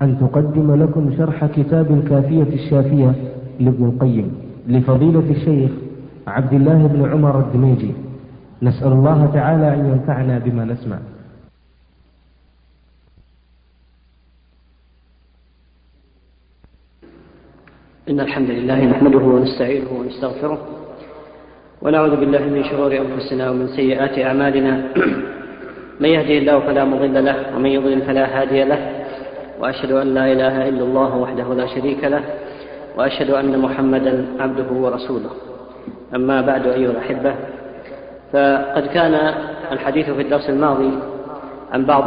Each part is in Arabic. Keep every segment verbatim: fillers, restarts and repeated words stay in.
أن تقدم لكم شرح كتاب الكافية الشافية لابن القيم لفضيلة الشيخ عبد الله بن عمر الدميجي. نسأل الله تعالى أن ينفعنا بما نسمع. إن الحمد لله نحمده ونستعينه ونستغفره ونعوذ بالله من شرور أنفسنا ومن سيئات أعمالنا. من يهده الله فلا مضل له ومن يضلل فلا هادي له، وأشهد أن لا إله إلا الله وحده لا شريك له، وأشهد أن محمدا عبده ورسوله. أما بعد أيها الأحبة، فقد كان الحديث في الدرس الماضي عن بعض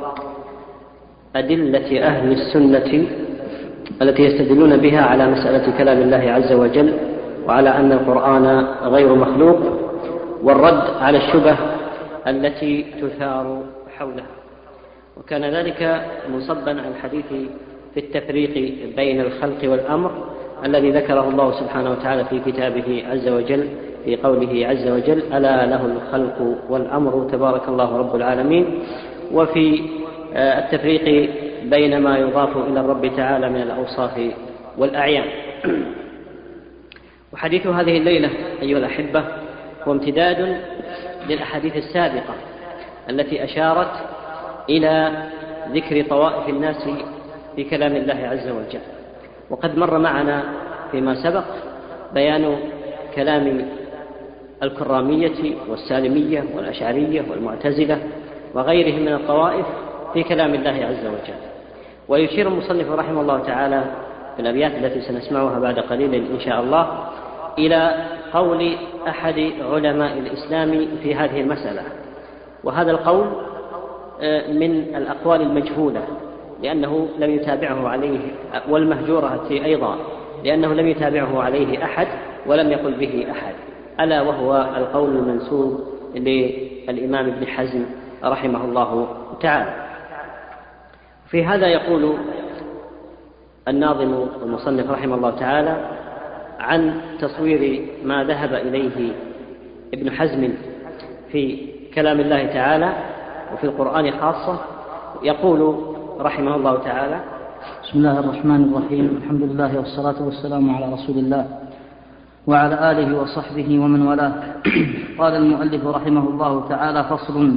أدلة أهل السنة التي يستدلون بها على مسألة كلام الله عز وجل، وعلى أن القرآن غير مخلوق، والرد على الشبه التي تثار حولها. وكان ذلك منصبا على الحديث في التفريق بين الخلق والأمر الذي ذكره الله سبحانه وتعالى في كتابه عز وجل في قوله عز وجل: ألا له الخلق والأمر تبارك الله رب العالمين، وفي التفريق بين ما يضاف إلى الرب تعالى من الأوصاف والأعيان. وحديث هذه الليلة أيها الأحبة هو امتداد للأحاديث السابقة التي أشارت إلى ذكر طوائف الناس في كلام الله عز وجل. وقد مر معنا فيما سبق بيان كلام الكرامية والسالمية والأشعرية والمعتزلة وغيرهم من الطوائف في كلام الله عز وجل. ويشير المصنف رحمه الله تعالى في الأبيات التي سنسمعها بعد قليل إن شاء الله إلى قول أحد علماء الإسلام في هذه المسألة، وهذا القول من الأقوال المجهولة لأنه لم يتابعه عليه، والمهجورة أيضا لأنه لم يتابعه عليه أحد ولم يقل به أحد، ألا وهو القول المنسوب للإمام ابن حزم رحمه الله تعالى. في هذا يقول الناظم المصنف رحمه الله تعالى عن تصوير ما ذهب إليه ابن حزم في كلام الله تعالى وفي القرآن خاصة. يقول رحمه الله تعالى: بسم الله الرحمن الرحيم، الحمد لله والصلاة والسلام على رسول الله وعلى آله وصحبه ومن والاه. قال المؤلف رحمه الله تعالى: فصل.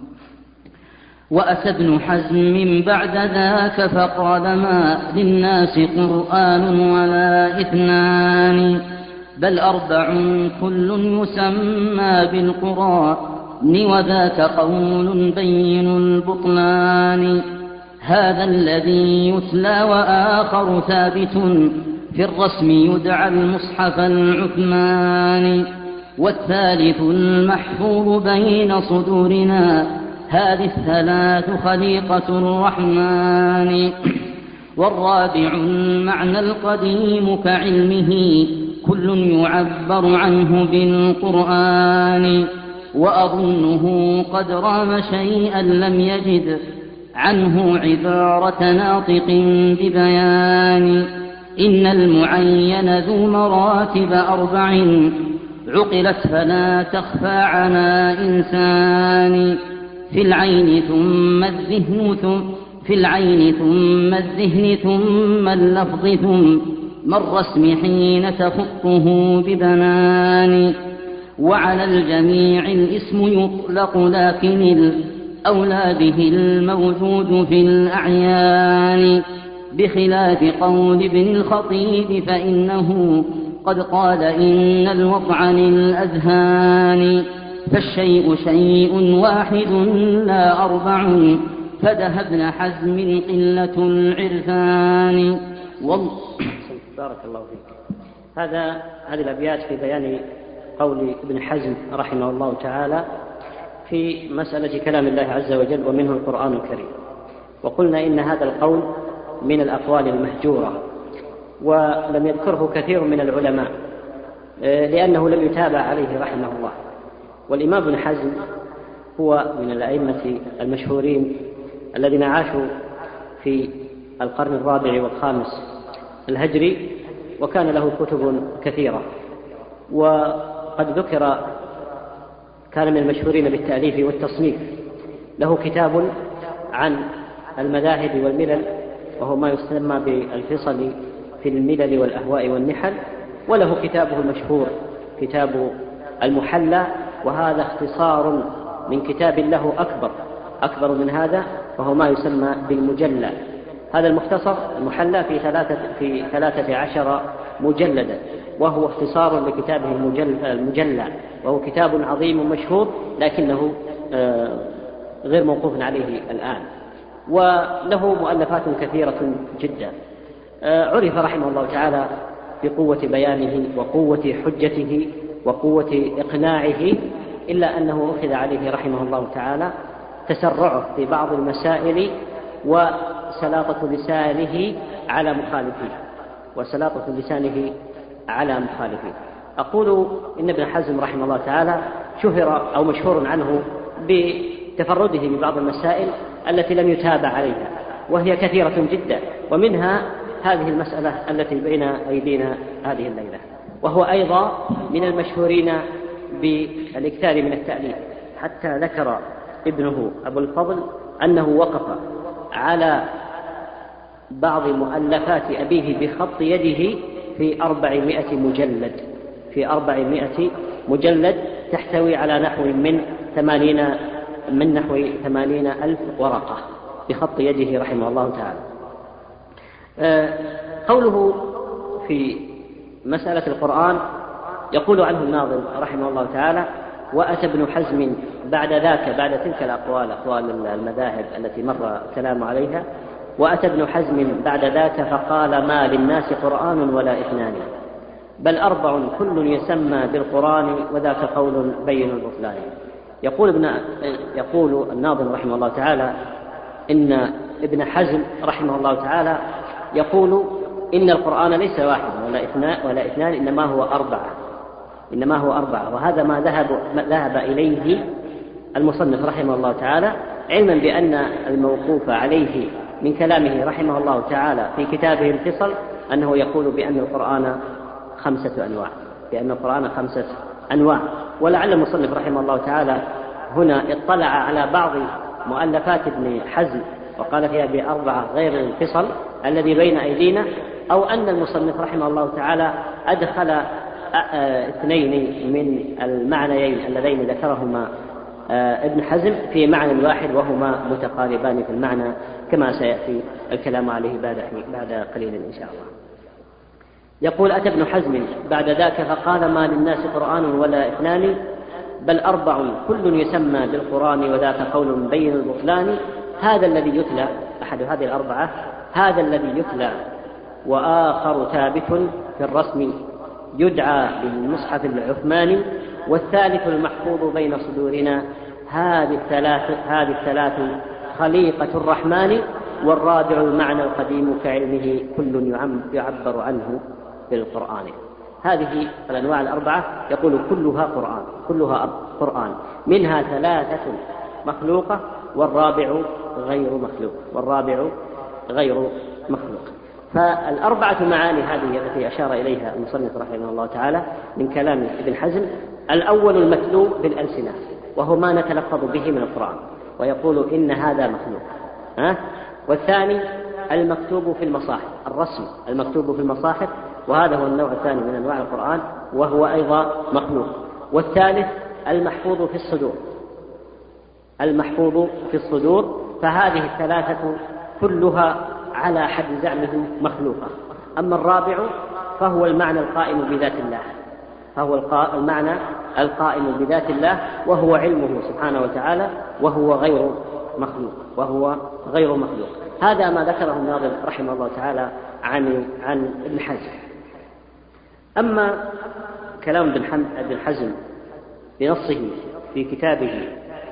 وأتى ابن حزم بعد ذاك فقال: ما للناس قرآن ولا اثنان، بل أربع كل يسمى بالقرآن، وذاك قول بين البطلان. هذا الذي يتلى وآخر ثابت، في الرسم يدعى المصحف العثماني، والثالث المحفوظ بين صدورنا، هذه الثلاث خليقة الرحمن. والرابع المعنى القديم كعلمه، كل يعبر عنه بالقرآن، وأظنه قد رام شيئا لم يجد عنه عبارة ناطق ببيان. إن المعين ذو مراتب أربع، عقلت فلا تخفى على إنسان. في العين ثم الذهن ثم في العين ثم الذهن ثم اللفظ ثم الرسم حين تخطه ببنان. وعلى الجميع الاسم يطلق، لكن الأولى به الموجود في الأعيان، بخلاف قول ابن الخطيب فإنه قد قال: إن الوضع للأذهان. فالشيء شيء واحد لا أربع، فدها ابن حزم قلة العرفان. والله بارك الله فيك. هذا هذه الأبيات في بيان قول ابن حزم رحمه الله تعالى في مسألة كلام الله عز وجل ومنه القرآن الكريم. وقلنا إن هذا القول من الأقوال المهجورة، ولم يذكره كثير من العلماء لأنه لم يتابع عليه رحمه الله. والإمام ابن حزم هو من الأئمة المشهورين الذين عاشوا في القرن الرابع والخامس الهجري، وكان له كتب كثيرة، وقد ذكر كان من المشهورين بالتأليف والتصنيف. له كتاب عن المذاهب والملل وهو ما يسمى بالفصل في الملل والأهواء والنحل، وله كتابه المشهور كتاب المحلى، وهذا اختصار من كتاب له أكبر أكبر من هذا، وهو ما يسمى بالمجلى. هذا المختصر المحلى في ثلاثة, في ثلاثة عشر مجلدا، وهو اختصار لكتابه المجلى، وهو كتاب عظيم مشهور لكنه غير موقوف عليه الآن، وله مؤلفات كثيرة جدا. عرف رحمه الله تعالى بقوة بيانه وقوة حجته وقوة إقناعه، إلا أنه أخذ عليه رحمه الله تعالى تسرعه في بعض المسائل وسلاطة لسانه على مخالفيه وسلاطة لسانه على مخالفيه. أقول إن ابن حزم رحمه الله تعالى شهر أو مشهور عنه بتفرده ببعض المسائل التي لم يتابع عليها، وهي كثيرة جدا، ومنها هذه المسألة التي بين أيدينا هذه الليلة. وهو أيضا من المشهورين بالاكثار من التأليف، حتى ذكر ابنه أبو الفضل أنه وقف على بعض مؤلفات أبيه بخط يده في أربعمائة مجلد في أربعمائة مجلد تحتوي على نحو من ثمانين من نحو ثمانين ألف ورقة بخط يده رحمه الله تعالى. قوله في مسألة القرآن يقول عنه الناظم رحمه الله تعالى: وأتى ابن حزم بعد ذاك، بعد تلك الأقوال أقوال المذاهب التي مر الكلام عليها، وأتى ابن حزم بعد ذاك فقال: ما للناس قرآن ولا إثنان، بل أربع كل يسمى بالقرآن وذاك قول بين البطلان. يقول ابن يقول الناظم رحمه الله تعالى إن ابن حزم رحمه الله تعالى يقول إن القرآن ليس واحد ولا اثنان ولا اثنان إنما هو أربعة إنما هو أربعة وهذا ما ذهب ذهب إليه المصنف رحمه الله تعالى، علما بأن الموقوف عليه من كلامه رحمه الله تعالى في كتابه الفصل أنه يقول بأن القرآن خمسة أنواع بأن القرآن خمسة أنواع ولعل المصنف رحمه الله تعالى هنا اطلع على بعض مؤلفات ابن حزم وقال فيها بأربعة غير الفصل الذي بين أيدينا، أو أن المصنف رحمه الله تعالى أدخل اثنين من المعنيين اللذين ذكرهما ابن حزم في معنى واحد وهما متقاربان في المعنى، كما سيأتي الكلام عليه بعد بعد قليل إن شاء الله. يقول: أتى ابن حزم بعد ذاك فقال: ما للناس قرآن ولا اثنان، بل أربع كل يسمى بالقرآن وذاك قول بين البطلان. هذا الذي يتلى أحد هذه الأربعة، هذا الذي يتلى وآخر ثابت في الرسم يدعى بالمصحف العثماني، والثالث المحفوظ بين صدورنا. هذه الثلاث هذه الثلاث خليقة الرحمن، والرابع المعنى القديم كعلمه كل يعبر عنه بالقرآن. هذه الأنواع الأربعة يقول كلها قرآن كلها قرآن منها ثلاثة مخلوقة والرابع غير مخلوق والرابع غير مخلوق. فالأربعة معاني هذه التي أشار إليها المصنف رحمه الله تعالى من كلام ابن حزم: الأول المتلو بالألسنة وهو ما نتلفظ به من القرآن ويقول إن هذا مخلوق، ها؟ والثاني المكتوب في المصاحف، الرسم المكتوب في المصاحف، وهذا هو النوع الثاني من أنواع القرآن وهو أيضا مخلوق. والثالث المحفوظ في الصدور المحفوظ في الصدور فهذه الثلاثة كلها على حد زعمه مخلوقة. أما الرابع فهو المعنى القائم بذات الله فهو المعنى القائم بذات الله وهو علمه سبحانه وتعالى وهو غير مخلوق وهو غير مخلوق. هذا ما ذكره الناظم رحمه الله تعالى عن عن ابن حزم. أما كلام ابن حزم بنصه في كتابه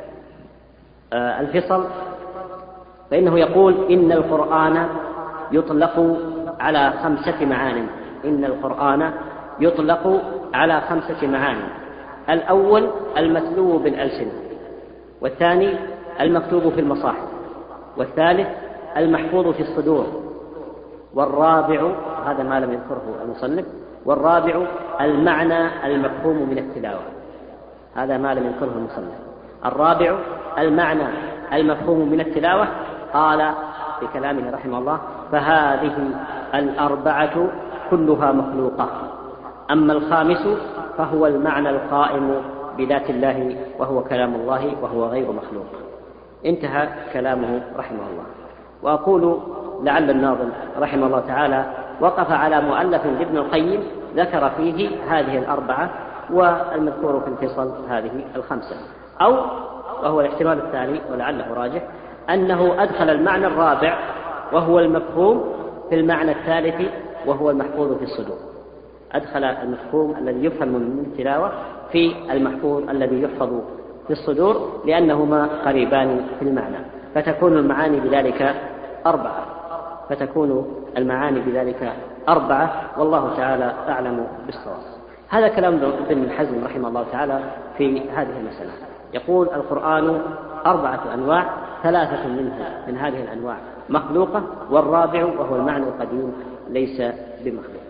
الفصل فإنه يقول إن القرآن يطلق على خمسة معان إن القرآن يطلق على خمسة معان: الأول المتلو بالألسنة، والثاني المكتوب في المصاحف، والثالث المحفوظ في الصدور، والرابع هذا ما لم يذكره المصنف والرابع المعنى المفهوم من التلاوة هذا ما لم يذكره المصنف الرابع المعنى المفهوم من التلاوة. قال في كلامه رحمه الله: فهذه الأربعة كلها مخلوقة، أما الخامس فهو المعنى القائم بذات الله وهو كلام الله وهو غير مخلوق. انتهى كلامه رحمه الله. وأقول لعل الناظم رحمه الله تعالى وقف على مؤلف لابن القيم ذكر فيه هذه الأربعة، والمذكور في الفصل هذه الخمسة، أو وهو الاحتمال الثاني ولعله راجح أنه أدخل المعنى الرابع وهو المفهوم في المعنى الثالث وهو المحفوظ في الصدور. أدخل المفهوم الذي يفهم من التلاوة في المحفوظ الذي يحفظ في الصدور، لأنهما قريبان في المعنى، فتكون المعاني بذلك أربعة فتكون المعاني بذلك أربعة والله تعالى أعلم بالصواب. هذا كلام ابن حزم رحمه الله تعالى في هذه المسألة. يقول: القرآن أربعة أنواع، ثلاثة منها من هذه الأنواع مخلوقة، والرابع وهو المعنى القديم ليس بمخلوق.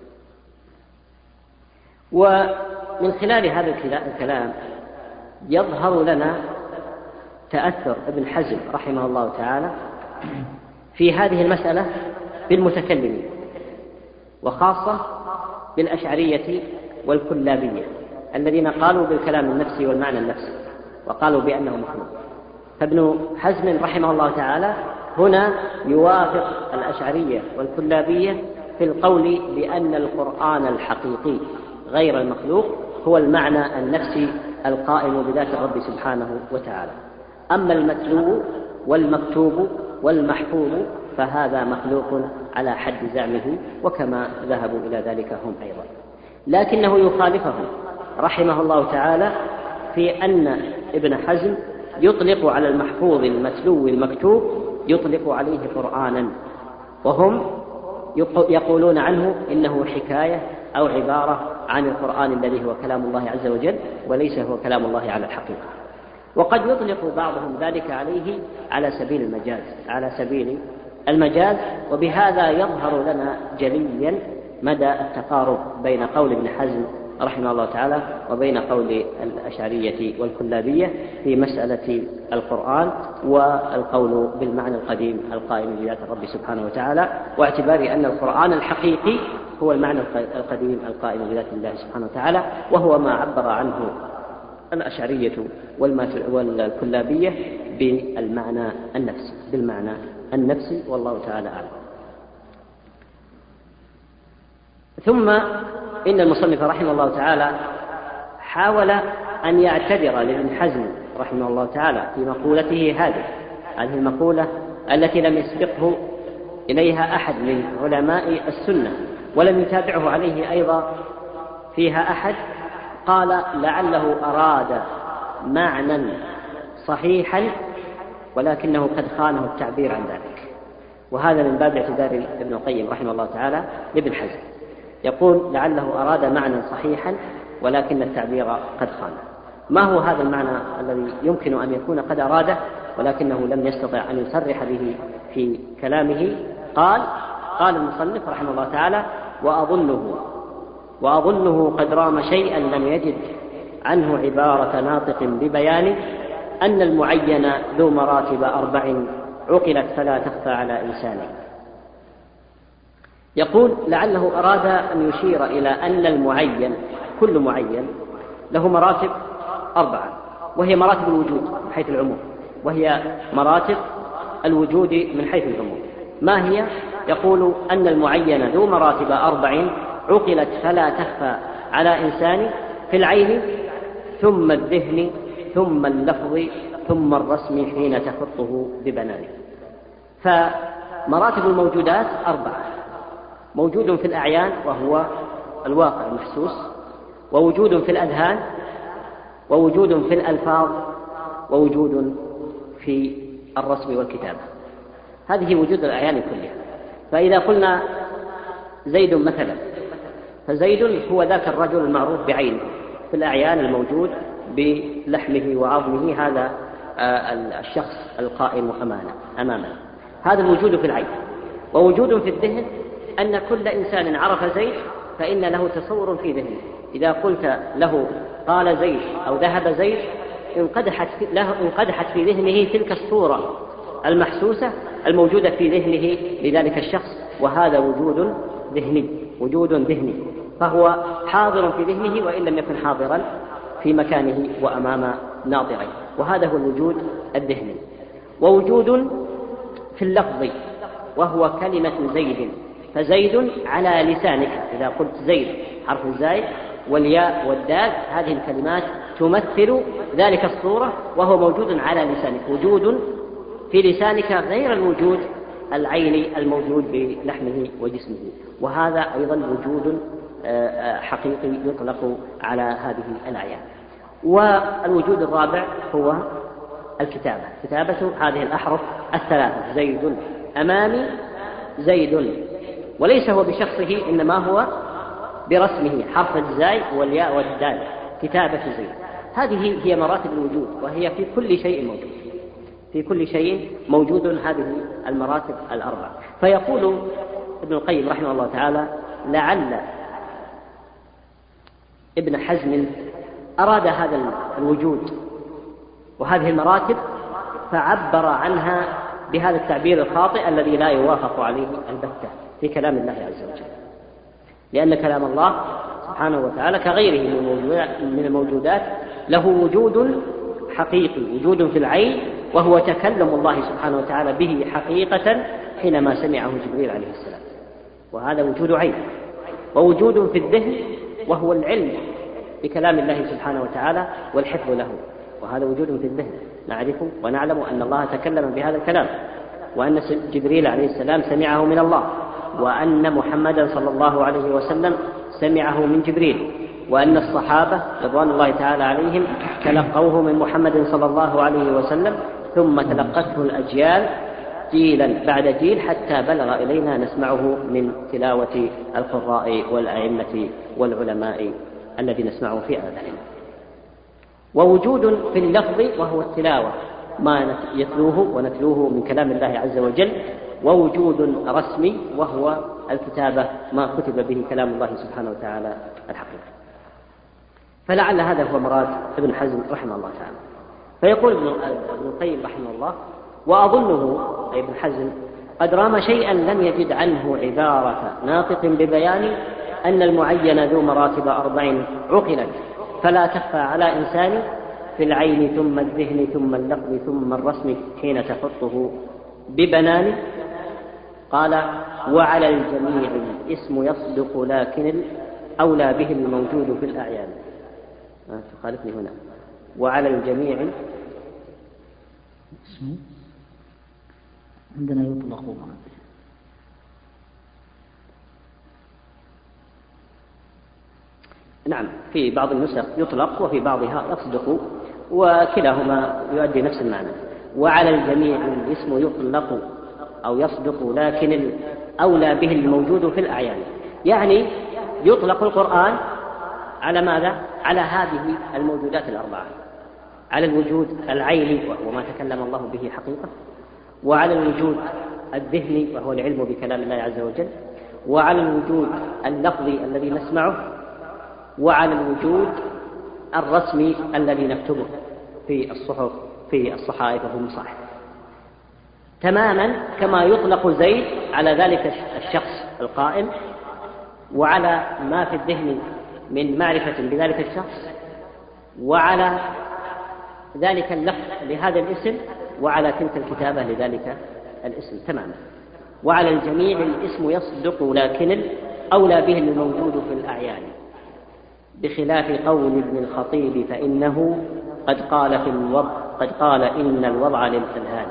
ومن خلال هذا الكلام يظهر لنا تأثر ابن حزم رحمه الله تعالى في هذه المسألة بالمتكلمين، وخاصة بالأشعرية والكلابية الذين قالوا بالكلام النفسي والمعنى النفسي وقالوا بأنه مخلوق. فابن حزم رحمه الله تعالى هنا يوافق الأشعرية والكلابية في القول بأن القرآن الحقيقي غير المخلوق هو المعنى النفسي القائم بذات الرب سبحانه وتعالى. أما المتلو والمكتوب والمحفوظ فهذا مخلوق على حد زعمه، وكما ذهبوا إلى ذلك هم أيضا. لكنه يخالفهم رحمه الله تعالى في أن ابن حزم يطلق على المحفوظ المتلو المكتوب يطلق عليه قرآنا، وهم يقولون عنه إنه حكاية أو عبارة عن القرآن الذي هو كلام الله عز وجل وليس هو كلام الله على الحقيقة. وقد يطلق بعضهم ذلك عليه على سبيل المجاز على سبيل المجاز وبهذا يظهر لنا جليا مدى التقارب بين قول ابن حزم رحمه الله تعالى وبين قول الأشعرية والكلابية في مسألة القرآن والقول بالمعنى القديم القائم بذات الرب سبحانه وتعالى، واعتبار أن القرآن الحقيقي هو المعنى القديم القائم بذات الله سبحانه وتعالى، وهو ما عبر عنه الأشعرية والكلابية بالمعنى النفسي بالمعنى النفسي والله تعالى أعلم. ثم إن المصنف رحمه الله تعالى حاول أن يعتذر لابن حزم رحمه الله تعالى في مقولته هذه هذه المقولة التي لم يسبقه إليها أحد من علماء السنة ولم يتابعه عليه أيضا فيها أحد. قال: لعله أراد معنى صحيحا ولكنه قد خانه التعبير عن ذلك. وهذا من باب اعتذار ابن القيم رحمه الله تعالى لابن حزم. يقول: لعله أراد معنى صحيحا ولكن التعبير قد خانه. ما هو هذا المعنى الذي يمكن أن يكون قد أراده ولكنه لم يستطع أن يصرح به في كلامه؟ قال قال المصنف رحمه الله تعالى: وأظنه وأظنه قد رام شيئا لم يجد عنه عبارة ناطق ببيانه أن المعين ذو مراتب أربع عقلت فلا تخفى على إنسانه. يقول: لعله أراد أن يشير إلى أن المعين كل معين له مراتب أربعة، وهي مراتب الوجود من حيث العموم وهي مراتب الوجود من حيث العموم. ما هي؟ يقول أن المعين ذو مراتب أربع عقلت فلا تخفى على إنسان في العين ثم الذهن ثم اللفظ ثم الرسم حين تخطه ببنانه. فمراتب الموجودات أربعة: موجود في الأعيان وهو الواقع المحسوس، ووجود في الأذهان، ووجود في الألفاظ، ووجود في الرسم والكتابة. هذه وجود الأعيان كلها. فإذا قلنا زيد مثلا فزيد هو ذاك الرجل المعروف بعينه في الأعيان الموجود بلحمه وعظمه، هذا الشخص القائم أمامنا. هذا الوجود في العين. ووجود في الذهن أن كل إنسان عرف زيد فإن له تصور في ذهنه. إذا قلت له قال زيد أو ذهب زيد انقدحت له انقدحت في ذهنه تلك الصورة المحسوسة الموجودة في ذهنه لذلك الشخص، وهذا وجود ذهني، وجود ذهني، فهو حاضر في ذهنه وإن لم يكن حاضرا في مكانه وأمام ناظريه، وهذا هو الوجود الذهني. ووجود في اللفظ وهو كلمة زيد، فزيد على لسانك، إذا قلت زيد حرف الزاي والياء والدال، هذه الكلمات تمثل ذلك الصورة وهو موجود على لسانك، وجود في لسانك غير الوجود العيني الموجود بلحمه وجسمه، وهذا أيضا وجود حقيقي يطلق على هذه الأعيان. والوجود الرابع هو الكتابة، كتابة هذه الأحرف الثلاثة، زيد أمامي زيد، وليس هو بشخصه إنما هو برسمه، حرف الزاي والياء والدال، كتابة زيد. هذه هي مراتب الوجود، وهي في كل شيء موجود، في كل شيء موجود هذه المراتب الأربع. فيقول ابن القيم رحمه الله تعالى: لعل ابن حزم أراد هذا الوجود وهذه المراتب فعبر عنها بهذا التعبير الخاطئ الذي لا يوافق عليه البتة في كلام الله عز وجل، لأن كلام الله سبحانه وتعالى كغيره من الموجودات له وجود حقيقي، وجود في العين، وهو تكلم الله سبحانه وتعالى به حقيقة حينما سمعه جبريل عليه السلام، وهذا وجود عين. ووجود في الذهن وهو العلم بكلام الله سبحانه وتعالى والحفظ له، وهذا وجود في الذهن، نعرف ونعلم أن الله تكلم بهذا الكلام، وأن جبريل عليه السلام سمعه من الله، وأن محمدا صلى الله عليه وسلم سمعه من جبريل، وأن الصحابة رضوان الله تعالى عليهم تلقوه من محمد صلى الله عليه وسلم، ثم تلقته الأجيال جيلا بعد جيل حتى بلغ إلينا نسمعه من تلاوة القراء والأئمة والعلماء الذي نسمعه في آذاننا. ووجود في اللفظ وهو التلاوة، ما يتلوه ونتلوه من كلام الله عز وجل. ووجود رسمي وهو الكتابة، ما كتب به كلام الله سبحانه وتعالى الحقيقي. فلعل هذا هو مراد ابن حزم رحمه الله تعالى. فيقول ابن القيم رحمه الله: وأظنه أي ابن حزم قد رام شيئا لم يجد عنه عبارة ناطق ببيان أن المعين ذو مراتب أربع عقلت، فلا تخفى على إنسان في العين ثم الذهن ثم اللفظ ثم الرسم حين تخطه ببنان. قال: وعلى الجميع الاسم يصدق لكن الأولى به الموجود في الأعيان. آه تخالفني هنا، وعلى الجميع اسم عندنا يطلق، نعم في بعض النسخ يطلق وفي بعضها يصدق، وكلاهما يؤدي نفس المعنى. وعلى الجميع الاسم يطلق أو يصدق لكن الأولى به الموجود في الأعيان، يعني يطلق القرآن على ماذا؟ على هذه الموجودات الأربعة، على الوجود العيني وهو ما تكلم الله به حقيقة، وعلى الوجود الذهني وهو العلم بكلام الله عز وجل، وعلى الوجود اللفظي الذي نسمعه، وعلى الوجود الرسمي الذي نكتبه في الصحف في الصحائف وفي المصاحف، تماما كما يطلق زيد على ذلك الشخص القائم، وعلى ما في الذهن من معرفة بذلك الشخص، وعلى ذلك اللفظ لهذا الاسم، وعلى تلك الكتابة لذلك الاسم تماما. وعلى الجميع الاسم يصدق لكن الأولى به الموجود في الأعيان، بخلاف قول ابن الخطيب فإنه قد قال في الوضع قد قال إن الوضع للأذهان.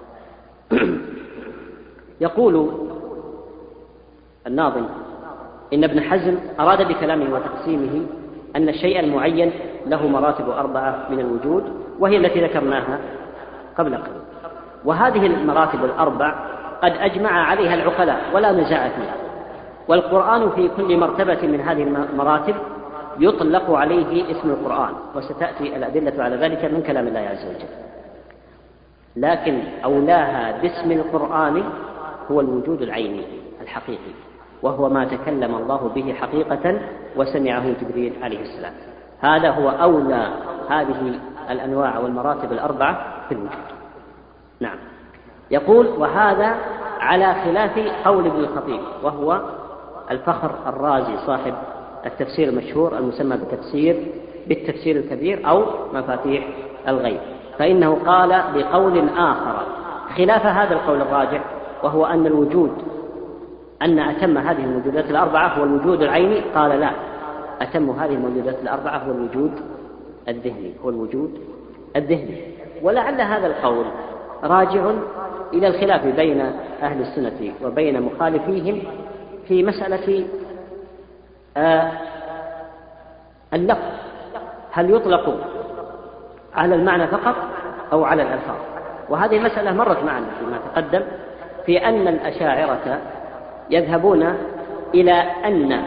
يقول الناظم إن ابن حزم أراد بكلامه وتقسيمه أن الشيء المعين له مراتب أربعة من الوجود، وهي التي ذكرناها قبل قليل. وهذه المراتب الأربع قد أجمع عليها العقلاء ولا نزاع فيها، والقرآن في كل مرتبة من هذه المراتب يطلق عليه اسم القرآن، وستأتي الأدلة على ذلك من كلام الله عز وجل. لكن أولاها باسم القرآن هو الوجود العيني الحقيقي، وهو ما تكلم الله به حقيقة وسمعه جبريل عليه السلام. هذا هو أولى هذه الأنواع والمراتب الأربعة في الوجود. نعم. يقول: وهذا على خلاف قول ابن الخطيب، وهو الفخر الرازي صاحب التفسير المشهور المسمى بتفسير بالتفسير الكبير أو مفاتيح الغيب، فإنه قال بقول آخر خلاف هذا القول الراجح، وهو أن الوجود أن أتم هذه الموجودات الأربعة هو الوجود العيني. قال: لا، أتم هذه الموجودات الأربعة هو الوجود الذهني، هو الوجود الذهني. ولعل هذا القول راجع إلى الخلاف بين أهل السنة وبين مخالفيهم في مسألة آه اللفظ، هل يطلق على المعنى فقط أو على الألفاظ؟ وهذه مسألة مرت معنا فيما تقدم، في أن الأشاعرة يذهبون إلى أن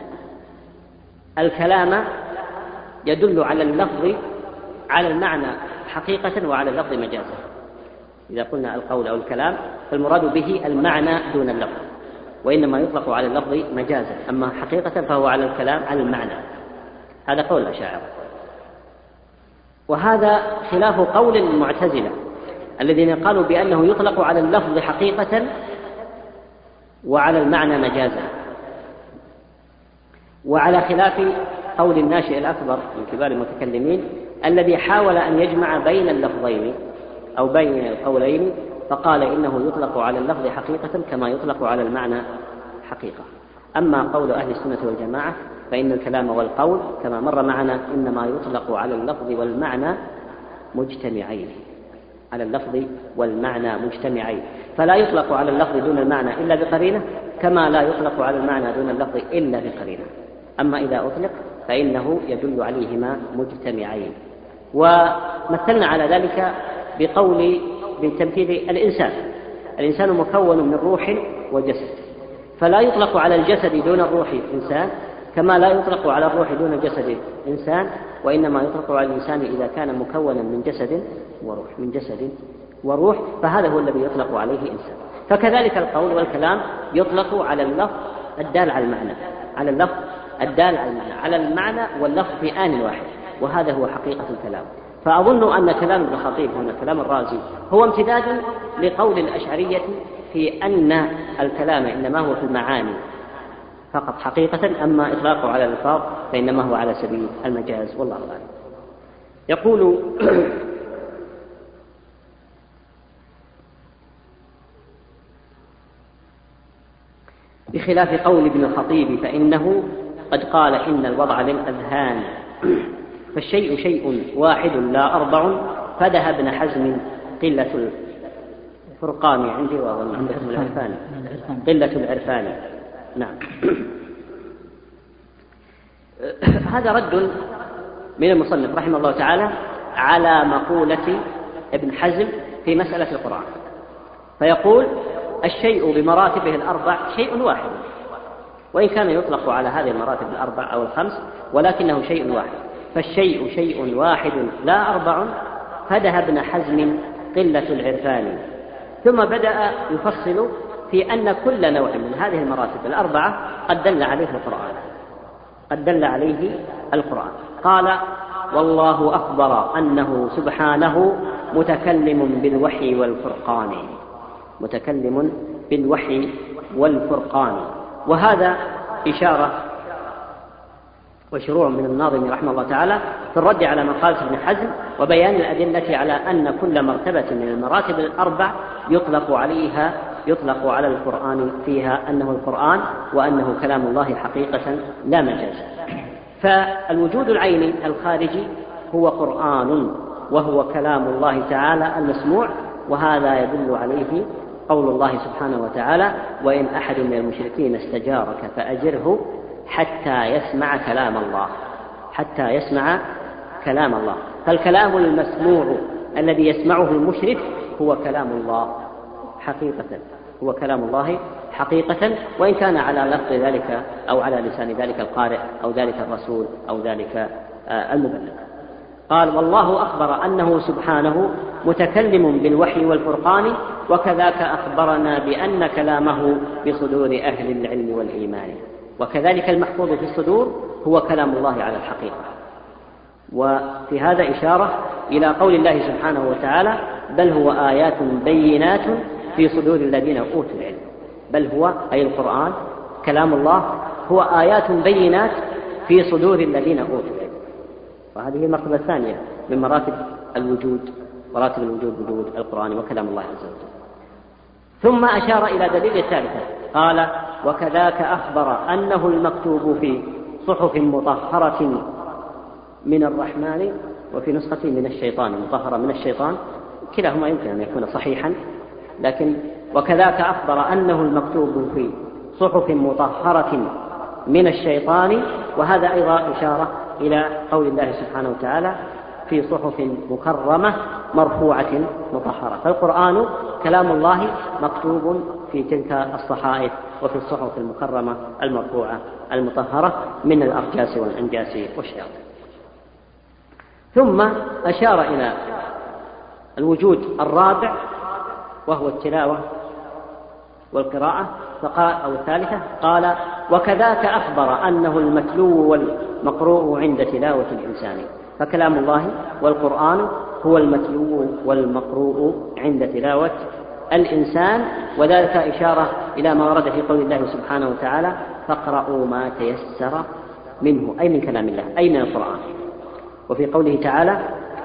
الكلام يدل على اللفظ على المعنى حقيقة وعلى اللفظ مجازا. إذا قلنا القول أو الكلام فالمراد به المعنى دون اللفظ، وإنما يطلق على اللفظ مجازا، أما حقيقة فهو على الكلام على المعنى. هذا قول الأشاعرة، وهذا خلاف قول المعتزلة الذين قالوا بأنه يطلق على اللفظ حقيقة وعلى المعنى مجازا، وعلى خلاف قول الناشئ الأكبر من كبار المتكلمين الذي حاول أن يجمع بين اللفظين أو بين القولين، فقال إنه يطلق على اللفظ حقيقة كما يطلق على المعنى حقيقة. أما قول أهل السنة والجماعة فإن الكلام والقول كما مر معنا إنما يطلق على اللفظ والمعنى مجتمعين، على اللفظ والمعنى مجتمعين، فلا يطلق على اللفظ دون المعنى إلا بقرينة، كما لا يطلق على المعنى دون اللفظ إلا بقرينة. أما إذا أطلق فإنه يدل عليهما مجتمعين. ومثلنا على ذلك بقول بتمثيل الإنسان. الإنسان مكون من روح وجسد، فلا يطلق على الجسد دون الروح إنسان، كما لا يطلق على الروح دون الجسد إنسان، وإنما يطلق على الإنسان إذا كان مكونا من جسد وروح، من جسد وروح، فهذا هو الذي يطلق عليه إنسان. فكذلك القول والكلام يطلق على اللفظ الدال على المعنى، على اللفظ الدال على المعنى، على المعنى واللفظ في آن واحد، وهذا هو حقيقة الكلام. فأظن أن كلام ابن الخطيب هنا كلام الرازي هو امتداد لقول الأشعرية في أن الكلام إنما هو في المعاني فقط حقيقة، أما إطلاقه على الألفاظ فإنما هو على سبيل المجاز، والله أعلم. يقول بخلاف قول ابن الخطيب فإنه قد قال إن الوضع للأذهان، فالشيء شيء واحد لا أربع، فدها ابن حزم قلة الفرقان عندي وأظن عند اسم العرفان قلة العرفان. نعم. هذا رد من المصنف رحمه الله تعالى على مقولة ابن حزم في مسألة القرآن، فيقول الشيء بمراتبه الأربع شيء واحد، وإن كان يطلق على هذه المراتب الأربع أو الخمس، ولكنه شيء واحد. فالشيء شيء واحد لا أربع، فدها ابن حزم قلة العرفان. ثم بدأ يفصل في أن كل نوع من هذه المراتب الأربعة قد دل عليه القرآن، قد دل عليه القرآن. قال: والله أخبر أنه سبحانه متكلم بالوحي والفرقان، متكلم بالوحي والفرقان. وهذا إشارة وشروع من الناظم رحمه الله تعالى في الرد على مقالة ابن حزم وبيان الأدلة على أن كل مرتبة من المراتب الأربع يطلق عليها يطلق على القرآن فيها أنه القرآن وأنه كلام الله حقيقة لا مجاز. فالوجود العيني الخارجي هو قرآن وهو كلام الله تعالى المسموع، وهذا يدل عليه قول الله سبحانه وتعالى: وإن أحد من المشركين استجارك فأجره حتى يسمع كلام الله، حتى يسمع كلام الله. فالكلام المسموع الذي يسمعه المشرك هو كلام الله حقيقة، هو كلام الله حقيقة، وإن كان على لفظ ذلك أو على لسان ذلك القارئ أو ذلك الرسول أو ذلك المبلغ. قال: والله أخبر أنه سبحانه متكلم بالوحي والفرقان، وكذاك أخبرنا بأن كلامه بصدور أهل العلم والإيمان، وكذلك المحفوظ في الصدور هو كلام الله على الحقيقة. وفي هذا إشارة إلى قول الله سبحانه وتعالى: بل هو آيات بينات في صدور الذين أوتوا العلم. بل هو أي القرآن كلام الله هو آيات بينات في صدور الذين أوتوا العلم. وهذه المرتبة الثانية من مراتب الوجود، مراتب الوجود وجود القرآن وكلام الله عز وجل. ثم أشار إلى دليل الثالثة قال: وكذاك أخبر أنه المكتوب في صحف مطهرة من الرحمن، وفي نسخة من الشيطان، مطهرة من الشيطان، كلاهما يمكن أن يكون صحيحا، لكن وكذاك أخبر أنه المكتوب في صحف مطهرة من الشيطان، وهذا أيضا إشارة إلى قول الله سبحانه وتعالى: في صحف مكرمة مرفوعة مطهرة. فالقرآن كلام الله مكتوب في تلك الصحائف وفي الصحف المكرمة المرفوعة المطهرة من الأرجاس والأنجاس والشياطين. ثم أشار إلى الوجود الرابع وهو التلاوة والقراءة، فقال أو الثالثة قال: وكذاك أخبر أنه المتلو والمقروء عند تلاوة الإنسان. فكلام الله والقرآن هو المتلو والمقروء عند تلاوة الإنسان، وذلك إشارة إلى ما ورد في قول الله سبحانه وتعالى: فاقرأوا ما تيسر منه، أي من كلام الله، أي من القرآن. وفي قوله تعالى: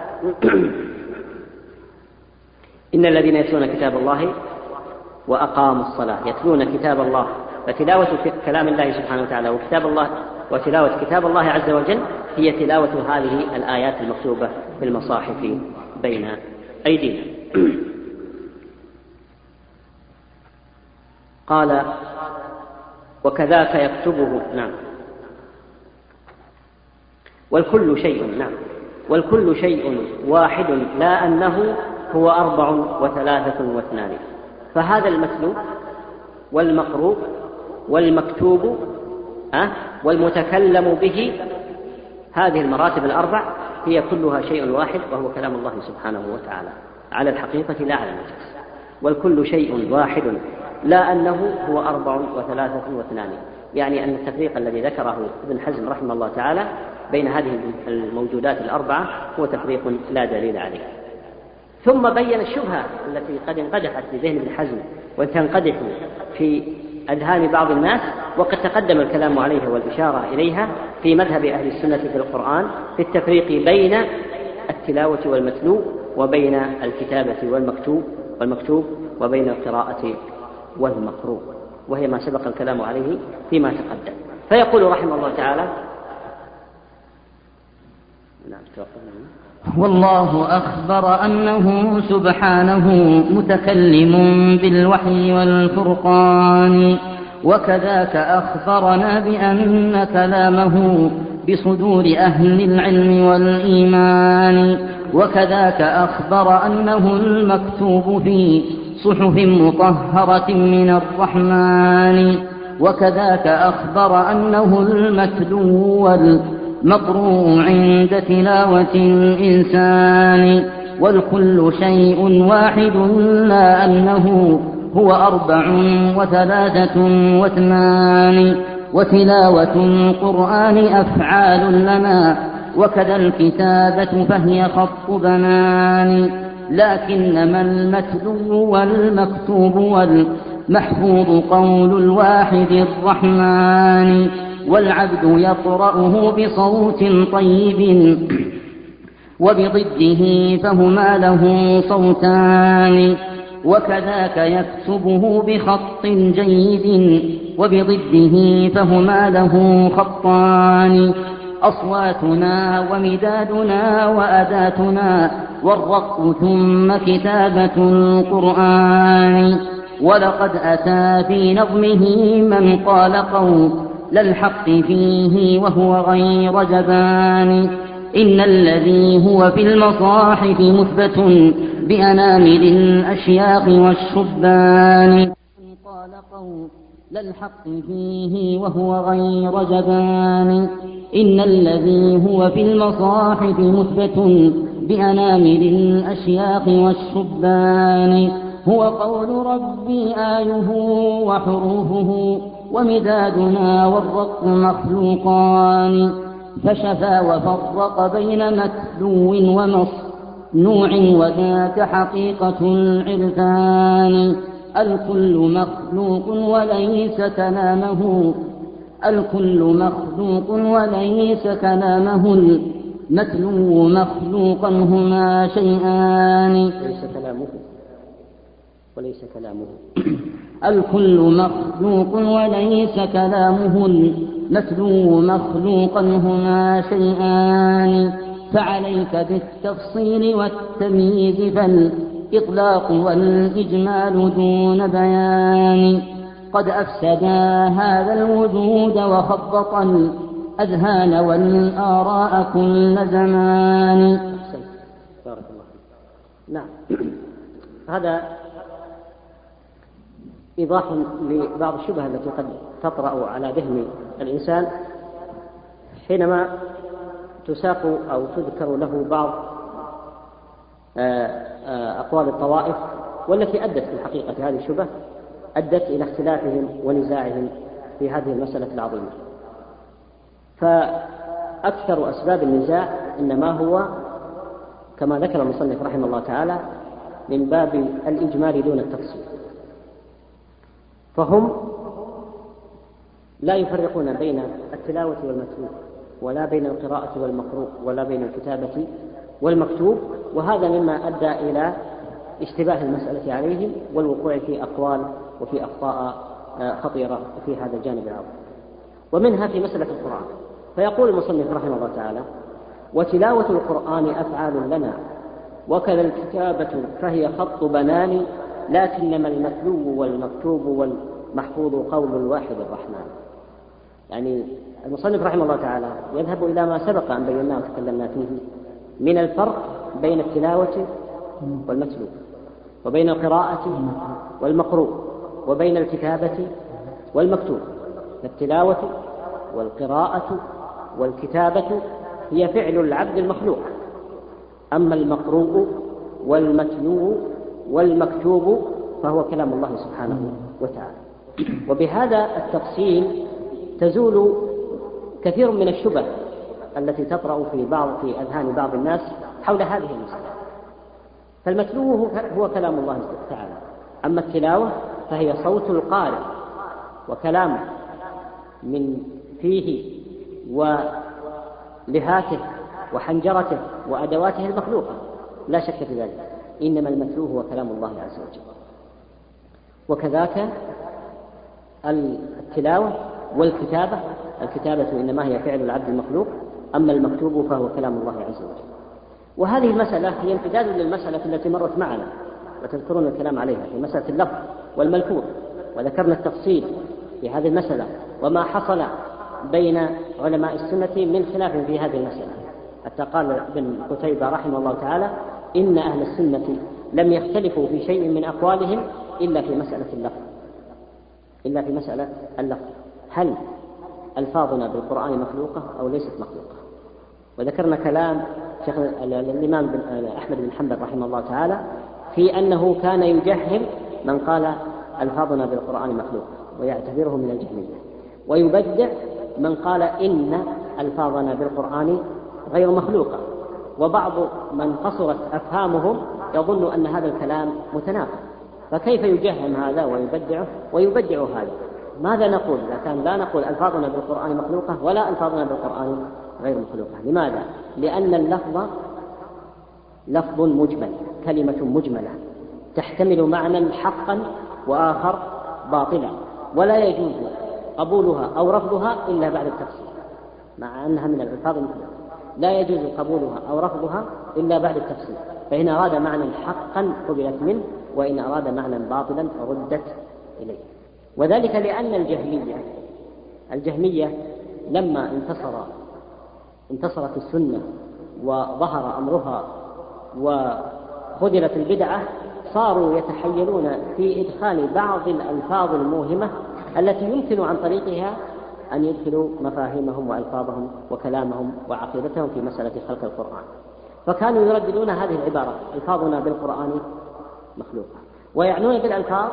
إن الذين يتلون كتاب الله وأقاموا الصلاة. يتلون كتاب الله، فتلاوة كلام الله سبحانه وتعالى وكتاب الله وتلاوة كتاب الله عز وجل هي تلاوة هذه الآيات المكتوبة في المصاحف بين أيدينا. قال: وكذاك يكتبه. نعم. والكل شيء. نعم. والكل شيء واحد لا أنه هو أربع وثلاثة واثنان. فهذا المتلو والمقروء والمكتوب أه والمتكلم به، هذه المراتب الأربع هي كلها شيء واحد، وهو كلام الله سبحانه وتعالى على الحقيقة لا على المجاز. والكل شيء واحد لا أنه هو أربع وثلاثة واثنان، يعني أن التفريق الذي ذكره ابن حزم رحمه الله تعالى بين هذه الموجودات الأربعة هو تفريق لا دليل عليه. ثم بين الشبهة التي قد انقدحت في ذهن ابن حزم وتنقدح في أذهان بعض الناس، وقد تقدم الكلام عليها والإشارة إليها في مذهب أهل السنة في القرآن في التفريق بين التلاوة والمتلو، وبين الكتابة والمكتوب والمكتوب وبين القراءة والمقروء، وهي ما سبق الكلام عليه فيما تقدم. فيقول رحمه الله تعالى: والله أخبر أنه سبحانه متكلم بالوحي والفرقان، وكذاك أخبرنا بأن كلامه بصدور أهل العلم والإيمان، وكذاك أخبر أنه المكتوب في صحف مطهرة من الرحمن، وكذاك أخبر أنه المتلو والمقروء عند تلاوة الإنسان. والكل شيء واحد لا أنه هو أربع وثلاثة واثنان. وتلاوة القرآن أفعال لنا، وكذا الكتابة فهي خط بنان. لكنما المتلو والمكتوب والمحفوظ قول الواحد الرحمن، والعبد يقرأه بصوت طيب وبضده فهما له صوتان. وكذاك يكتبه بخط جيد وبضده فهما له خطان. أصواتنا ومدادنا وأداتنا والرق ثم كتابة القرآن. ولقد أتى في نظمه من قال قول الحق فيه وهو غير جبان. إن الذي هو في المصاحف مثبت بأنامل الأشياخ والشبان. قال قول الحق فيه وهو غير جبان. إن الذي هو في المصاحف مثبت بأنامل الأشياخ والشبان. هو قول ربي آيه وحروفه ومدادنا والرق مخلوقان. فشفى وفرق بين متلو ومصنوع وذاك حقيقة العرفان. الكل مخلوق وليس كلامه الكل مخلوق وليس كلامه المتلو مخلوقا هما شيئان. ليس كلامه وليس كلامه الكل مخلوق وليس كلامه المتلو مخلوقا هما شيئان. فعليك بالتفصيل والتمييز فالإطلاق والإجمال دون بيان. قد أفسدا هذا الوجود وخبط الأذهان والآراء كل زمان. بارك الله فيك. نعم، هذا إيضاح لبعض الشبه التي قد تطرأ على ذهن الإنسان حينما تساق أو تذكر له بعض أقوال الطوائف، والتي أدت في الحقيقة هذه الشبه أدت إلى اختلافهم ونزاعهم في هذه المسألة العظيمة. فأكثر أسباب النزاع إنما هو كما ذكر المصنف رحمه الله تعالى من باب الإجمال دون التفصيل. فهم لا يفرقون بين التلاوة والمتلو، ولا بين القراءة والمقروء، ولا بين الكتابة والمكتوب، وهذا مما أدى إلى اشتباه المسألة عليهم والوقوع في أقوال وفي أخطاء خطيرة في هذا الجانب العظيم. ومنها في مسألة القرآن، فيقول المصنف رحمه الله تعالى: وتلاوة القرآن أفعال لنا، وكذا الكتابة فهي خط بنان، لكنما المتلو والمكتوب والمحفوظ قول الواحد الرحمن. يعني المصنف رحمه الله تعالى يذهب إلى ما سبق أن بيناه وتكلمنا فيه من الفرق بين التلاوة والمتلو، وبين القراءة والمقروء، وبين الكتابة والمكتوب. التلاوة والقراءة والكتابة هي فعل العبد المخلوق، أما المقروء والمتلو والمكتوب فهو كلام الله سبحانه وتعالى. وبهذا التفصيل تزول كثير من الشبه التي تطرأ في بعض في أذهان بعض الناس حول هذه المسألة. فالمتلو هو كلام الله تعالى، أما التلاوة فهي صوت القارئ وكلامه من فيه ولهاته وحنجرته وأدواته المخلوقة، لا شك في ذلك. إنما المتلو هو كلام الله عز وجل. وكذاك التلاوة والكتابة، الكتابة إنما هي فعل العبد المخلوق، أما المكتوب فهو كلام الله عز وجل. وهذه المسألة هي امتداد للمسألة التي مرت معنا وتذكرون الكلام عليها في مسألة اللفظ والملفوظ، وذكرنا التفصيل في هذه المسألة وما حصل بين علماء السنة من خلاف في هذه المسألة، حتى قال ابن قتيبة رحمه الله تعالى: إن أهل السنة لم يختلفوا في شيء من أقوالهم إلا في مسألة اللفظ إلا في مسألة اللفظ هل ألفاظنا بالقرآن مخلوقة أو ليست مخلوقة؟ وذكرنا كلام شيخ الإمام أحمد بن حنبل رحمه الله تعالى في أنه كان يجهم من قال ألفاظنا بالقرآن مخلوقة ويعتبره من الجهمية، ويبدع من قال إن ألفاظنا بالقرآن غير مخلوقة. وبعض من قصرت أفهامهم يظن أن هذا الكلام متناقض، فكيف يجهم هذا ويبدعه ويبدع هذا؟ ماذا نقول إذا كان لا نقول ألفاظنا بالقرآن مخلوقة ولا ألفاظنا بالقرآن غير مخلوقة؟ لماذا؟ لأن اللفظ لفظ مجمل، كلمة مجملة تحتمل معنى حقا وآخر باطلا، ولا يجوز قبولها أو رفضها إلا بعد التفصيل، مع أنها من الألفاظ المخلوقة لا يجوز قبولها أو رفضها إلا بعد التفصيل. فإن أراد معنى حقا قبلت منه، وإن أراد معنى باطلا ردت إليه. وذلك لأن الجهمية الجهمية لما انتصر انتصرت السنة وظهر أمرها وخذلت البدعة، صاروا يتحيلون في إدخال بعض الألفاظ الموهمة التي يمكن عن طريقها أن يدخلوا مفاهيمهم وألفاظهم وكلامهم وعقيدتهم في مسألة خلق القرآن. فكانوا يرددون هذه العبارة: ألفاظنا بالقرآن مخلوقة، ويعنون بالألفاظ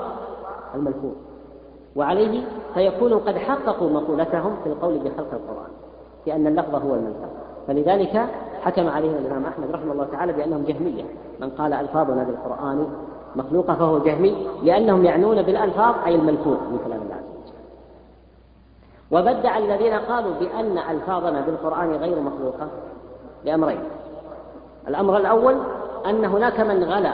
الملفوظ، وعليه فيكونوا قد حققوا مقولتهم في القول بخلق القرآن. لأن اللفظ هو المنطق. فلذلك حكم عليهم الإمام أحمد رحمه الله تعالى بأنهم جهمية. من قال ألفاظنا بالقرآن مخلوقة فهو جهمي، لأنهم يعنون بالألفاظ أي المنفوذ من كلام الله عز وجل. وبدع الذين قالوا بأن ألفاظنا بالقرآن غير مخلوقة لأمرين. الأمر الأول أن هناك من غلا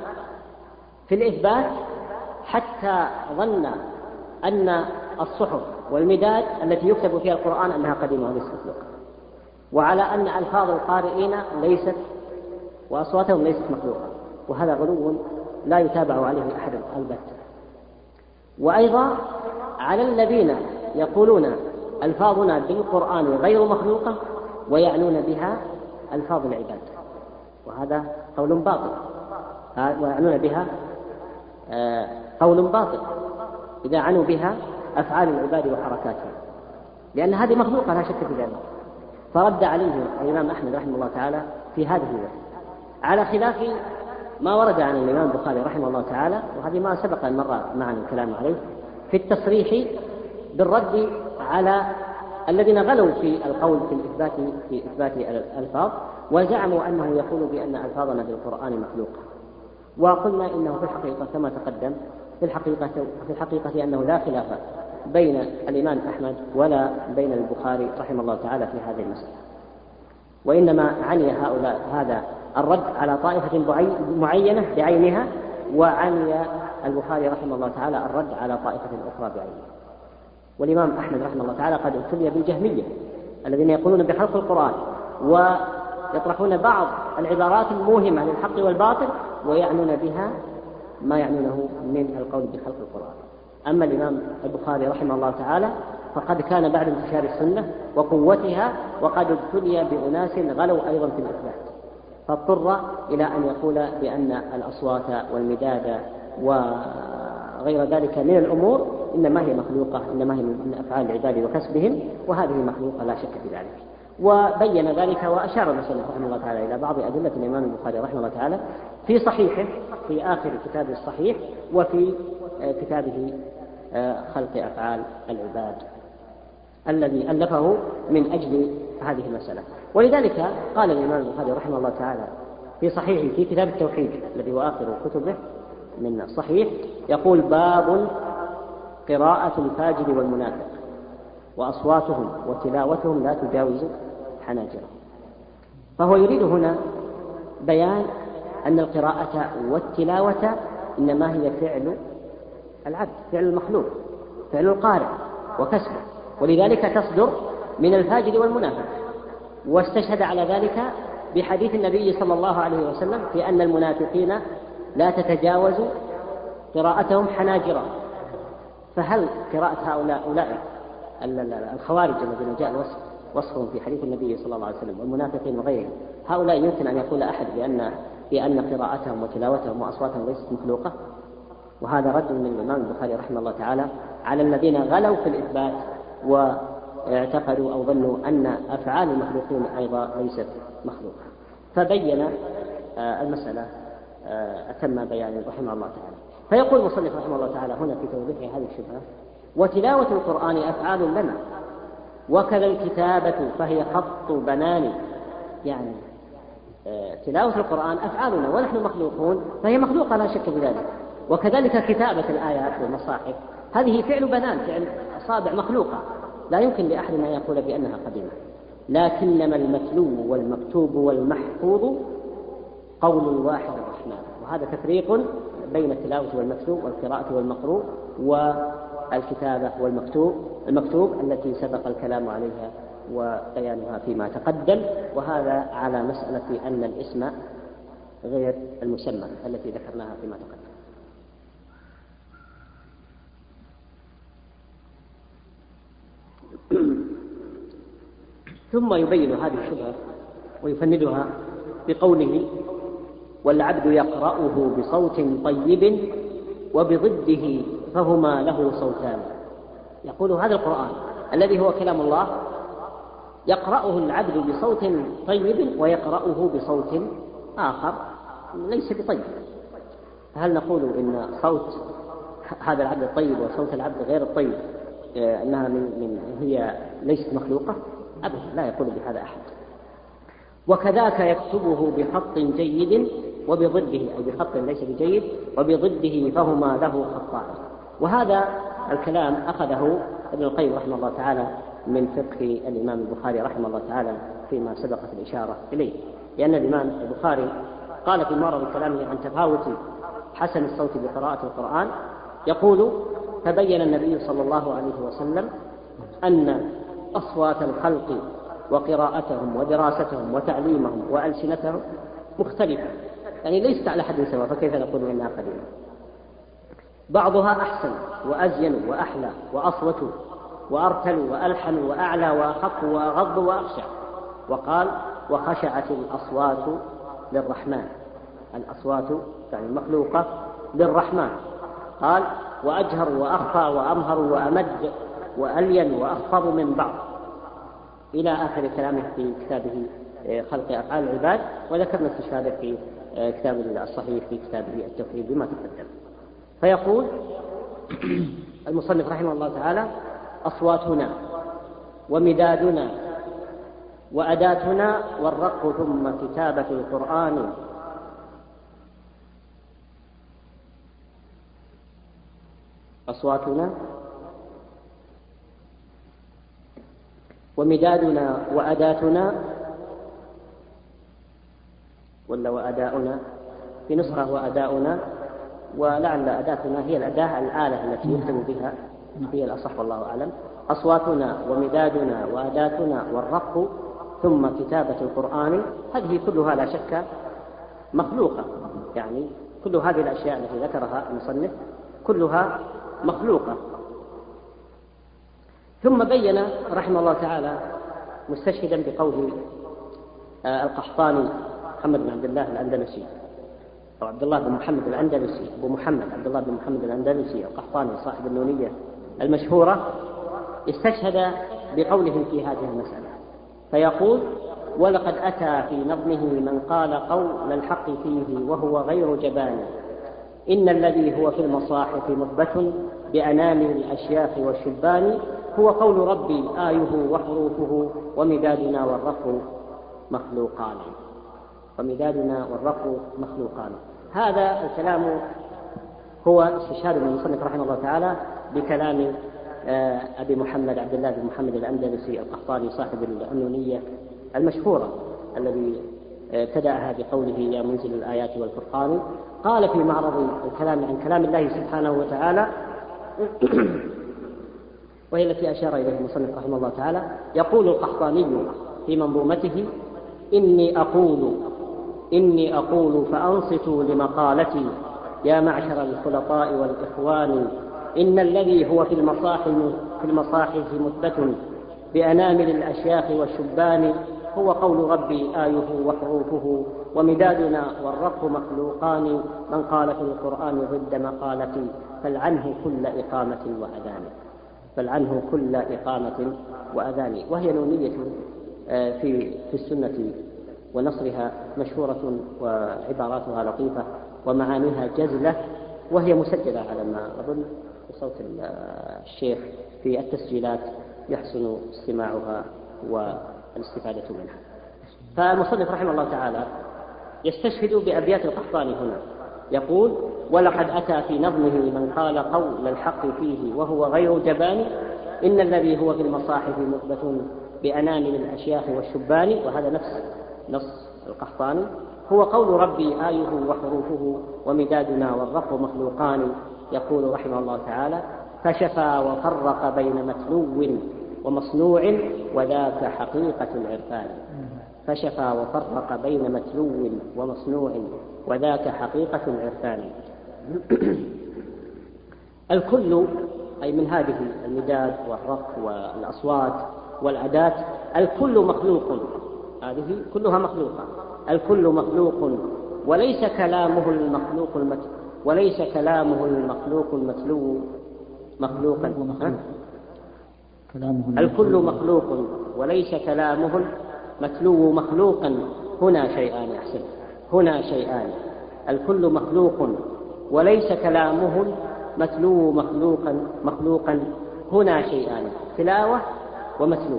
في الإثبات حتى ظن أن الصحف والمداد التي يكتب فيها القرآن أنها قديمة وليست مخلوقة، وعلى أن ألفاظ القارئين ليست وأصواتهم ليست مخلوقة، وهذا غلو لا يتابع عليه أحد البتة. وأيضا على الذين يقولون ألفاظنا بالقرآن غير مخلوقة ويعنون بها ألفاظ العباد، وهذا قول باطل، ويعنون بها قول باطل إذا عنوا بها أفعال العباد وحركاتهم، لأن هذه مخلوقة لا شك في ذلك. فرد عليه الإمام أحمد رحمه الله تعالى في هذه الوجه، على خلاف ما ورد عن الإمام البخاري رحمه الله تعالى، وهذه ما سبق أن مر معنا الكلام عليه، في التصريح بالرد على الذين غلوا في القول في الإثبات في إثبات الألفاظ وزعموا أنه يقول بأن ألفاظنا بالقرآن مخلوقة. وقلنا إنه في الحقيقة كما تقدم في الحقيقة في الحقيقة أنه لا خلاف بين الإمام أحمد ولا بين البخاري رحمه الله تعالى في هذه المسألة، وإنما عني هؤلاء هذا الرد على طائفة معينة بعينها، وعني البخاري رحمه الله تعالى الرد على طائفة أخرى بعينها. والإمام أحمد رحمه الله تعالى قد ابتلي بالجهمية الذين يقولون بخلق القرآن ويطرحون بعض العبارات الموهمة للحق والباطل ويعنون بها ما يعنونه من القول بخلق القرآن. أما الإمام البخاري رحمه الله تعالى فقد كان بعد انتشار السنة وقوتها وقد ابتلي بأناس غلوا أيضا في الإثبات، فاضطر إلى أن يقول بأن الأصوات والمداد وغير ذلك من الأمور إنما هي مخلوقة، إنما هي من أفعال العباد وكسبهم، وهذه مخلوقة لا شك في ذلك. وبين ذلك وأشار المصنف رحمه الله تعالى إلى بعض أدلة الإمام البخاري رحمه الله تعالى في صحيحه في آخر كتابه الصحيح وفي كتابه خلق أفعال العباد الذي ألفه من أجل هذه المسألة. ولذلك قال الإمام البخاري رحمه الله تعالى في صحيحه في كتاب التوحيد الذي هو آخر كتبه من الصحيح يقول: باب قراءة الفاجر والمنافق وأصواتهم وتلاوتهم لا تجاوز حناجرهم. فهو يريد هنا بيان أن القراءة والتلاوة إنما هي فعل العبد، فعل المخلوق، فعل القارئ وكسبه، ولذلك تصدر من الفاجر والمنافق. واستشهد على ذلك بحديث النبي صلى الله عليه وسلم في أن المنافقين لا تتجاوز قراءتهم حناجرهم. فهل قراءة هؤلاء أولئك الخوارج الذين جاء الوصف وصفهم في حديث النبي صلى الله عليه وسلم والمنافقين وغيرهم، هؤلاء يمكن أن يقول أحد بأن بأن قراءتهم وتلاوتهم وأصواتهم ليست مخلوقة؟ وهذا رد من الإمام البخاري رحمه الله تعالى على الذين غلوا في الإثبات واعتقدوا أو ظنوا أن أفعال المخلوقين أيضا ليست مخلوقة. فبين المسألة أتم بيان رحمه الله تعالى. فيقول المصنف رحمه الله تعالى هنا في توضيح هذه الشبهة: وتلاوة القرآن أفعال لنا وكذا الكتابة فهي خط بنان. يعني تلاوة القرآن أفعالنا ونحن مخلوقون فهي مخلوقة لا شك بذلك، وكذلك كتابة الآيات والمصاحف هذه فعل بنان، فعل أصابع مخلوقة لا يمكن لأحد أن يقول بأنها قديمة. لكنما المتلو والمكتوب والمحفوظ قول الواحد الرحمن. وهذا تفريق بين التلاوة والمكتوب والقراءة والمقروء والكتابة والمكتوب المكتوب التي سبق الكلام عليها وبيانها فيما تقدم، وهذا على مسألة أن الاسم غير المسمى التي ذكرناها فيما تقدم. ثم يبين هذه الشبهة ويفندها بقوله: والعبد يقرأه بصوت طيب وبضده فهما له صوتان. يقول هذا القرآن الذي هو كلام الله يقرأه العبد بصوت طيب ويقرأه بصوت آخر ليس بطيب. هل نقول إن صوت هذا العبد الطيب وصوت العبد غير الطيب أنها من من هي ليست مخلوقة؟ أبدا لا يقول بهذا أحد. وكذاك يكتبه بخط جيد وبضده، أي بخط ليس بجيد وبضده، فهما له خطان. وهذا الكلام أخذه ابن القيم رحمه الله تعالى من فقه الإمام البخاري رحمه الله تعالى فيما سبقت الإشارة إليه، لأن الإمام البخاري قال في معرض كلامه عن تفاوت حسن الصوت بقراءة القرآن، يقول: تبين النبي صلى الله عليه وسلم أن أصوات الخلق وقراءتهم ودراستهم وتعليمهم وألسنتهم مختلفة، يعني ليست على حد سواء، فكيف نقول إنها قليلة؟ بعضها أحسن وأزين وأحلى وأصوت وأرتل وألحن وأعلى وأخف وأغض وأخشع. وقال: وخشعت الأصوات للرحمن، الأصوات يعني المخلوقة للرحمن. قال: وأجهر وأخفى وأمهر وأمد وألين وأخفض من بعض، إلى آخر كلامه في كتابه خلق أفعال العباد، وذكرنا استشهاده في كتاب الصحيح في كتابه التوحيد بما تقدم. فيقول المصنف رحمه الله تعالى: أصواتنا ومدادنا وأداتنا والرق ثم كتابة القرآن. أصواتنا ومدادنا وأداتنا، ولا وأداؤنا في نسخة وأداؤنا، ولعل أداتنا هي الأداة الآلة التي يكتب بها، هي الأصح والله أعلم. أصواتنا ومدادنا وأداتنا والرق ثم كتابة القرآن، هذه كلها لا شك مخلوقة، يعني كل هذه الأشياء التي ذكرها المصنف كلها مخلوقة. ثم بين رحمه الله تعالى مستشهدا بقول القحطاني محمد بن عبد الله الأندلسي، أو عبد الله بن محمد الأندلسي، أبو محمد عبد الله بن محمد الأندلسي القحطاني صاحب النونية المشهورة، استشهد بقوله في هذه المسألة، فيقول: ولقد أتى في نظمه من قال قول الحق فيه وهو غير جبان، إن الذي هو في المصاحف مثبت بأنامل الأشياخ والشبان، هو قول ربي آيه وحروفه ومدادنا والرق مخلوقان. ومدادنا والرق مخلوقان. هذا الكلام هو استشهاد من المصنف رحمه الله تعالى بكلام أبي محمد عبد الله بن محمد الأندلسي القحطاني صاحب النونية المشهورة، الذي ابتدأها بقوله: يا منزل الآيات والفرقان. قال في معرض الكلام عن كلام الله سبحانه وتعالى وهي التي أشار إليها المصنف رحمه الله تعالى، يقول القحطاني في منظومته: إني أقول إني أقول فأنصتوا لمقالتي يا معشر الخلطاء والإخوان، إن الذي هو في المصاحف في المصاحف مثبت بأنامل الأشياخ والشبان، هو قول ربي آيه وحروفه ومدادنا والرق مخلوقان، من قال في القرآن ضد مقالتي فلعنه كل إقامة وأذان. فلعنه كل إقامة وأذان. وهي نونية في في السنة ونصرها مشهورة، وعباراتها لطيفة ومعانيها جزلة، وهي مسجلة على ما أظن بصوت الشيخ في التسجيلات، يحسن استماعها والاستفادة منها. فالمصنف رحمه الله تعالى يستشهد بأبيات القحطاني هنا، يقول: ولقد أتى في نظمه من قال قول الحق فيه وهو غير جبان، إن الذي هو في المصاحف مثبت بأنامل الأشياخ والشبان. وهذا نفس نص القحطاني. هو قول ربي آيه وحروفه ومدادنا والرق مخلوقان. يقول رحمه الله تعالى: فشفى وفرق بين متلو ومصنوع وذاك حقيقة العرفان. فشفى وفرق بين متلو ومصنوع وذاك حقيقة العرفان. الكل أي من هذه المداد والرق والأصوات والأداة، الكل مخلوق، هذه كلها مخلوقة. الكل مخلوق وليس كلامه المخلوق المت... وليس كلامه المخلوق المتلو مخلوقا. الكل مخلوق وليس كلامه المتلو مخلوقا. هنا شيئان أحسن، هنا شيئان. الكل مخلوق وليس كلامه متلو مخلوقا مخلوقا. هنا شيئان: تلاوة ومتلو.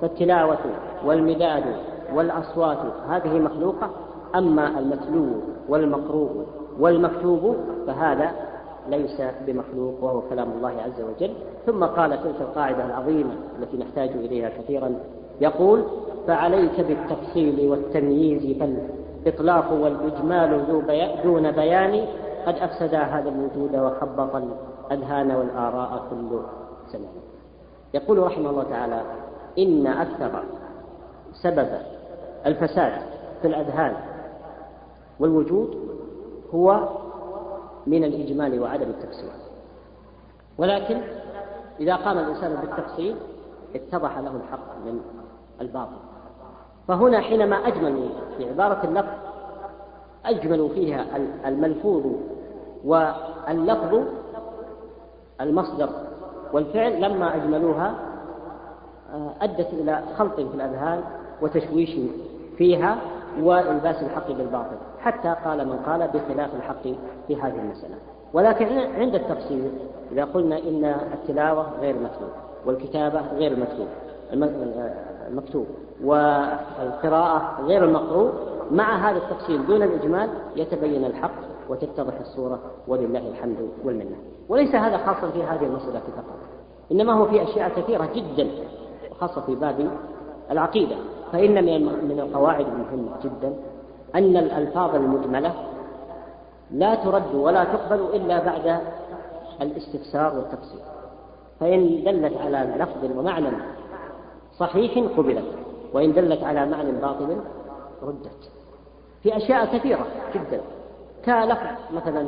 فالتلاوة والمداد والأصوات هذه مخلوقة، أما المتلو والمقروء والمكتوب فهذا ليس بمخلوق وهو كلام الله عز وجل. ثم قال تلك القاعدة العظيمة التي نحتاج إليها كثيرا، يقول: فعليك بالتفصيل والتمييز، فالإطلاق والإجمال دون بيان قد أفسدا هذا الوجود وخبط الأذهان والآراء كل زمان. يقول رحمه الله تعالى: إن أكثر سبب الفساد في الأذهان والوجود هو من الإجمال وعدم التفصيل، ولكن إذا قام الإنسان بالتفصيل اتضح له الحق من الباطل. فهنا حينما أجملوا في عبارة اللفظ أجملوا فيها الملفوظ واللفظ المصدر والفعل، لما أجملوها أدت إلى خلط في الأذهان وتشويش فيها وإلباس الحق بالباطل، حتى قال من قال بخلاف الحق في هذه المسألة. ولكن عند التفسير إذا قلنا إن التلاوة غير مكتوب والكتابة غير المكتوب المكتوب والقراءة غير المقروء، مع هذا التفصيل دون الإجمال يتبين الحق وتتضح الصورة، ولله الحمد والمنة. وليس هذا خاصا في هذه المسألة فقط، إنما هو في أشياء كثيرة جدا، وخاصة في باب العقيدة. فإن من القواعد المهمة جدا أن الألفاظ المجملة لا ترد ولا تقبل إلا بعد الاستفسار والتفسير، فإن دلت على لفظ ومعنى صحيح قبلت، وإن دلت على معنى باطل ردت. في أشياء كثيرة جدا كلفظ مثلا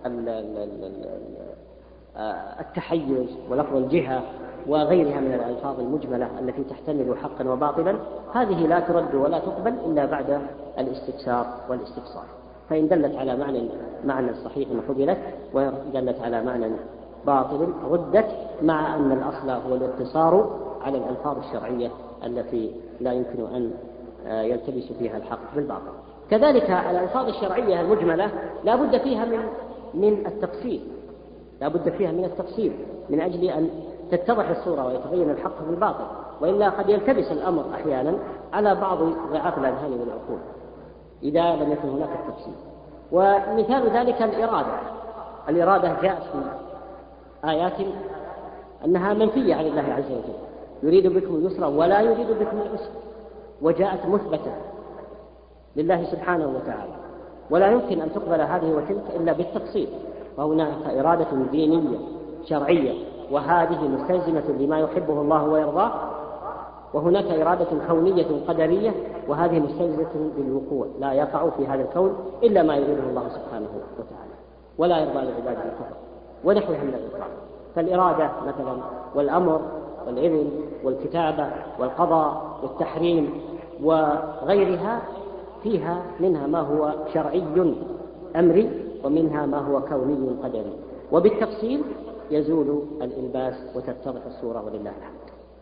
التحيز ولفظ الجهة وغيرها من الألفاظ المجملة التي تحتمل حقا وباطلا، هذه لا ترد ولا تقبل إلا بعد الاستفسار والاستفسار. فإن دلت على معنى معنى صحيح قبلت، وإن دلت على معنى باطل ردت، مع أن الأصل هو الاقتصار على الألفاظ الشرعية التي لا يمكن أن يلتبس فيها الحق بالباطل. كذلك الألفاظ الشرعية المجملة لا بد فيها من من التفصيل، لا بد فيها من التفصيل من أجل أن تتضح الصورة ويتبين الحق بالباطل، وإلا قد يلتبس الأمر أحيانا على بعض ضعاف الأذهان والعقول إذا لم يكن هناك التفصيل. ومثال ذلك الإرادة. الإرادة جاءت في آيات أنها منفية عن الله عز وجل، يريد بكم اليسر ولا يريد بكم العسر، وجاءت مثبتة لله سبحانه وتعالى، ولا يمكن أن تقبل هذه وتلك إلا بالتفصيل. وهناك إرادة دينية شرعية وهذه مستلزمة لما يحبه الله ويرضاه، وهناك إرادة كونية قدرية وهذه مستلزمة للوقوع، لا يقع في هذا الكون إلا ما يريده الله سبحانه وتعالى، ولا يرضى لعباده الكفر ونحوها من الإطلاق. فالإرادة مثلا والأمر والإذن والكتابة والقضاء والتحريم وغيرها فيها منها ما هو شرعي أمري ومنها ما هو كوني قدري، وبالتفصيل يزول الإلباس وتتضح الصورة ولله الحمد.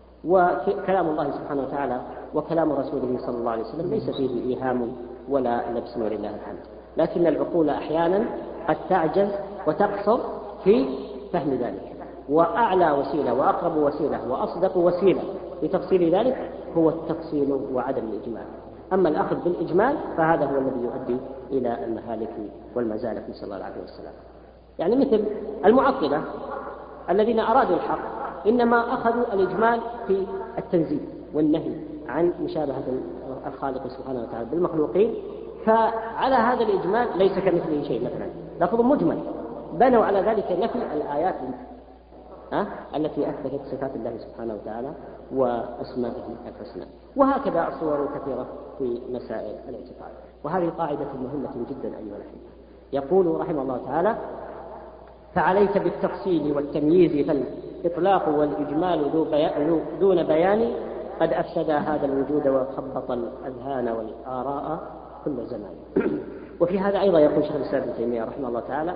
وكلام الله سبحانه وتعالى وكلام رسوله صلى الله عليه وسلم ليس فيه إيهام ولا لبس ولله الحمد، لكن العقول أحيانا قد تعجز وتقصر في فهم ذلك. وأعلى وسيلة وأقرب وسيلة وأصدق وسيلة لتفصيل ذلك هو التفصيل وعدم الإجمال. أما الأخذ بالإجمال فهذا هو الذي يؤدي إلى المهالك والمزالق، نسأل الله العافية والسلام. يعني مثل المعطلة الذين أرادوا الحق إنما أخذوا الإجمال في التنزيه والنهي عن مشابهة الخالق سبحانه وتعالى بالمخلوقين، فعلى هذا الإجمال ليس كمثله شيء مثلا، لفظ مجمل، بنوا على ذلك نفي الآيات أه؟ التي أثبتت صفات الله سبحانه وتعالى وأسمائه الحسنى. وهكذا الصور كثيرة في مسائل الاعتقاد. وهذه قاعدة مهمة جدا أيها الأخوة. يقول رحمه الله تعالى: فعليك بالتفصيل والتمييز، فالإطلاق والإجمال دون بيان قد أفسد هذا الوجود وخبط الأذهان والآراء كل زمان. وفي هذا أيضا يقول شيخ الإسلام ابن تيمية رحمه الله تعالى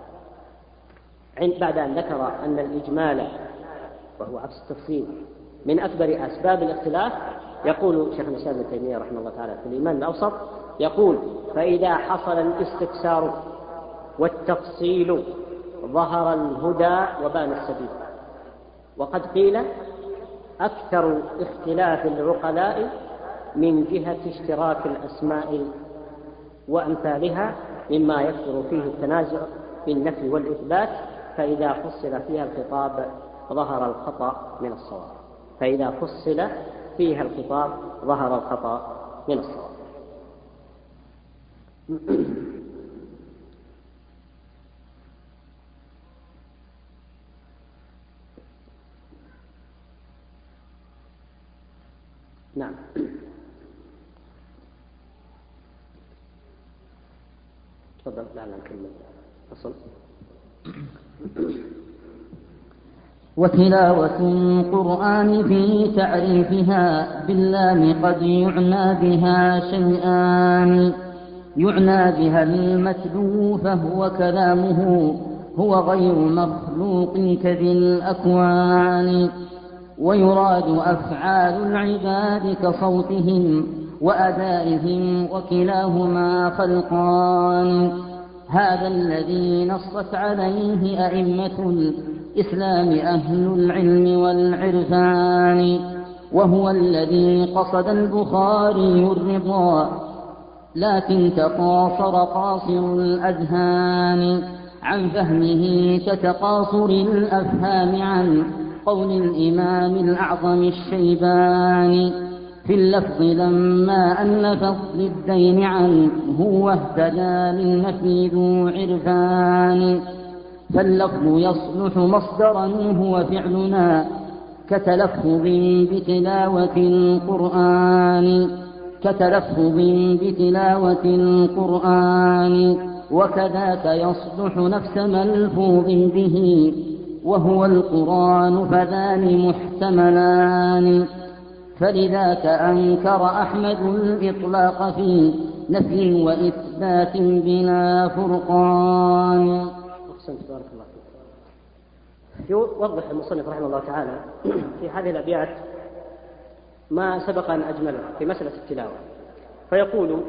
بعد أن ذكر أن الإجمال وهو عكس التفصيل من أكبر أسباب الاختلاف، يقول شيخ الإسلام ابن تيمية رحمه الله تعالى في الإيمان الأوسط يقول: فإذا حصل الاستفسار والتفصيل ظهر الهدى وبان السبيل. وقد قيل أكثر اختلاف العقلاء من جهة اشتراك الأسماء وأمثالها مما يكثر فيه التنازع في النفي والإثبات، فإذا فصل فيها الخطاب ظهر الخطأ من الصواب فإذا فصل فيها الخطاب ظهر الخطأ من الصواب. نعم. تفضل. لا لا نكمل أصل. وتلاوة القرآن في تعريفها باللام قد يعنى بها شيئان، يعنى بها المتلو فهو كلامه هو غير مخلوق كذي الأكوان، ويراد أفعال العباد كصوتهم وأدائهم وكلاهما خلقان، هذا الذي نصت عليه أئمة الإسلام أهل العلم والعرفان، وهو الذي قصد البخاري الرضا لكن تقاصر قاصر الأذهان عن فهمه كتقاصر الأفهام عن قول الإمام الأعظم الشيباني في اللفظ لما ألف ضدين عنه واهتدى للنفي ذو عرفان، فاللفظ يصلح مصدرا هو فعلنا كتلفظ بتلاوة القرآن كتلفظ بتلاوة القرآن وكذاك يصلح نفس ملفوظ به وهو القرآن فذان محتملان، فلذاك أنكر أحمد الإطلاق في نفي وإثبات بلا فرقان. بارك الله فيك. يوضح المصنف رحمه الله تعالى في هذه الأبيات ما سبق أن أجمله في مسألة التلاوة، فيقول: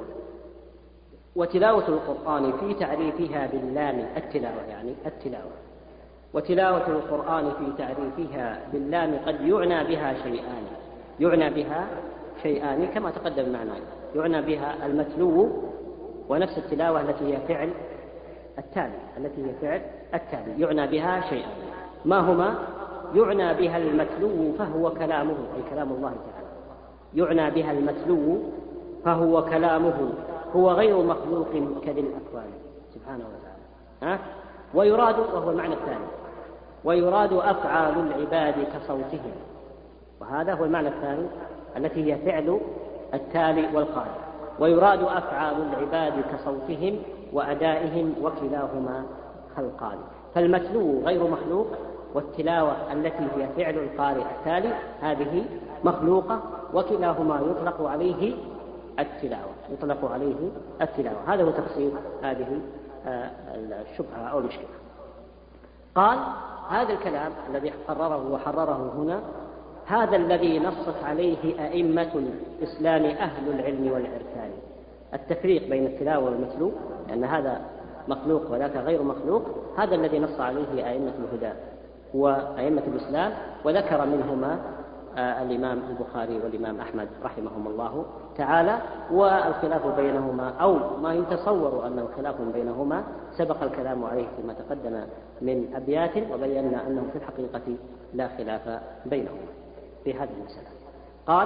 وتلاوة القرآن في تعريفها باللام التلاوة يعني التلاوة وتلاوة القرآن في تعريفها باللام قد يعنى بها شيئان يعنى بها شيئان كما تقدم معنا، يعنى بها المتلو ونفس التلاوة التي هي فعل التالي التي هي فعل التالي يعنى بها شيئان. ما هما؟ يعنى بها المتلو فهو كلامه أي كلام الله تعالى، يعنى بها المتلو فهو كلامه هو غير مخلوق كذي الأكوان سبحانه وتعالى. ها؟ ويراد وهو المعنى الثاني ويراد أفعال العباد كصوتهم، وهذا هو المعنى الثاني التي هي فعل التالي والقارئ، ويراد أفعال العباد كصوتهم وأدائهم وكلاهما خلقان، فالمتلو غير مخلوق والتلاوة التي هي فعل القارئ التالي هذه مخلوقة، وكلاهما يطلق عليه التلاوة يطلق عليه التلاوة. هذا هو تفسير هذه الشبهة أو المشكلة. قال: هذا الكلام الذي قرره وحرره هنا هذا الذي نصت عليه أئمة الإسلام أهل العلم والعرفان. التفريق بين التلاوة والمتلو لأن هذا مخلوق وذاك غير مخلوق، هذا الذي نص عليه أئمة الهدى وأئمة الإسلام، وذكر منهما الإمام البخاري والإمام أحمد رحمهم الله تعالى. والخلاف بينهما أو ما يتصور أنه خلاف بينهما سبق الكلام عليه فيما تقدم من أبيات، وبينا أنه في الحقيقة لا خلاف بينهما في هذه المسألة. قال: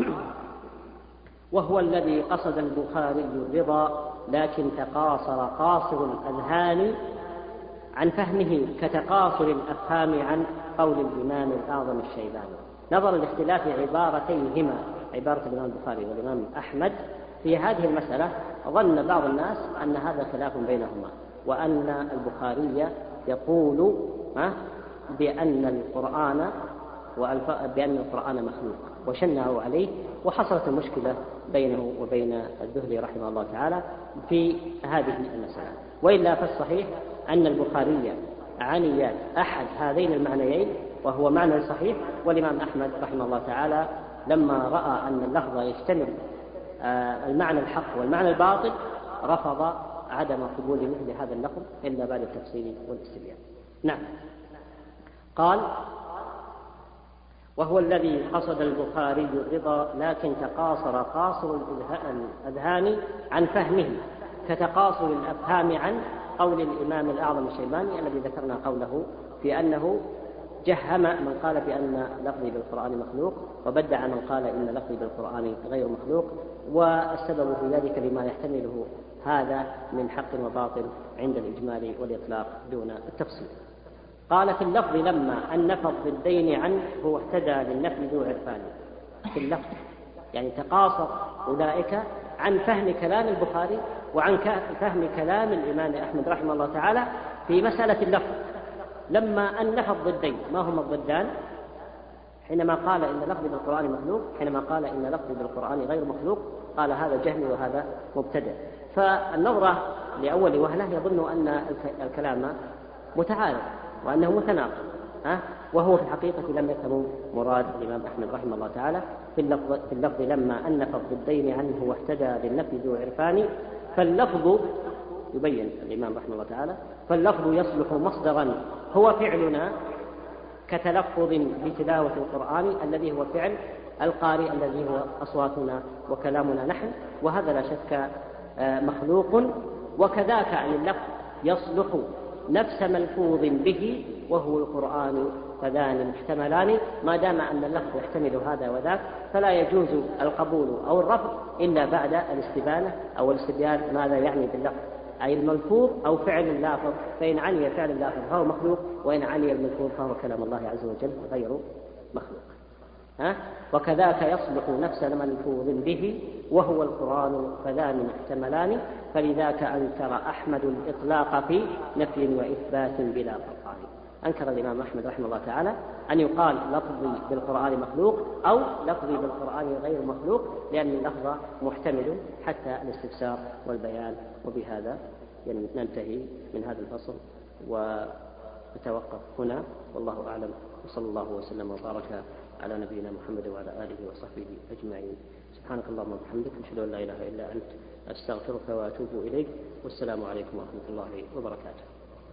وهو الذي قصد البخاري الرضا لكن تقاصر قاصر الأذهان عن فهمه كتقاصر الأفهام عن قول الإمام الأعظم الشيباني. نظرا لاختلاف عبارتيهما عبارة الإمام البخاري والإمام أحمد في هذه المسألة ظن بعض الناس أن هذا خلاف بينهما، وأن البخاري يقول بأن القرآن بأن القرآن مخلوق وشنعوا عليه، وحصلت المشكلة بينه وبين الذهلي رحمه الله تعالى في هذه المسألة. وإلا فالصحيح أن البخاري عني أحد هذين المعنيين وهو معنى صحيح، والإمام أحمد رحمه الله تعالى لما رأى أن اللفظ يشتمل المعنى الحق والمعنى الباطل رفض عدم قبول مثل هذا اللفظ إلا بعد التفصيل والاستبيان. نعم. قال: وهو الذي قصد البخاري الرضا لكن تقاصر قاصر الأذهان عن فهمه كتقاصر الأفهام عن قول الإمام الأعظم الشيباني الذي ذكرنا قوله في أنه جهم من قال بأن لفظي بالقرآن مخلوق وبدع من قال إن لفظي بالقرآن غير مخلوق، والسبب في ذلك لما يحتمله هذا من حق وباطل عند الإجمال والإطلاق دون التفصيل. قال في اللفظ لما أن نفى الضدين عنه هو اهتدى للنفي ذو عرفان. في اللفظ يعني تقاصر أولئك عن فهم كلام البخاري وعن فهم كلام الإمام أحمد رحمه الله تعالى في مسألة اللفظ لما أن نفى الضدين. ما هما الضدان؟ حينما قال إن لفظي بالقرآن مخلوق، حينما قال إن لفظي بالقرآن غير مخلوق، قال هذا جهمي وهذا مبتدع. فالنظرة لأول وهلة يظن أن الكلام متعارض وأنه متناقض، ها؟ وهو في الحقيقة لم يكن مراد الإمام أحمد رحمه الله تعالى في اللفظ, في اللفظ لما أن نفى الضدين عنه واهتدى للنفي ذو عرفان. فاللفظ يبين الإمام رحمه الله تعالى فاللفظ يصلح مصدرا هو فعلنا كتلفظ بتلاوة القرآن الذي هو فعل القارئ الذي هو أصواتنا وكلامنا نحن، وهذا لا شك مخلوق. وكذاك عن اللفظ يصلح نفس ملفوظ به وهو القرآن فذان محتملان. ما دام أن اللفظ يحتمل هذا وذاك فلا يجوز القبول أو الرفض إلا بعد الاستبانة أو الاستبيان ماذا يعني باللفظ، أي الملفوظ أو فعل اللافظ، فإن عني فعل اللافظ فهو مخلوق، وإن عني الملفوظ فهو كلام الله عز وجل غير مخلوق. ها؟ وكذاك يصلح نفس ملفوظ به وهو القرآن فذان محتملان. فلذاك أنكر أحمد الإطلاق في نفي وإثبات بلا فرقان. أنكر الإمام أحمد رحمه الله تعالى أن يقال لفظي بالقرآن مخلوق أو لفظي بالقرآن غير مخلوق، لأن اللفظ محتمل حتى الاستفسار والبيان. وبهذا ننتهي من هذا الفصل ونتوقف هنا، والله أعلم، وصلى الله وسلم وبارك على نبينا محمد وعلى آله وصحبه أجمعين. سبحانك اللهم وبحمدك، أشهد أن لا إله إلا أنت، أستغفرك وأتوب إليك، والسلام عليكم ورحمة الله وبركاته.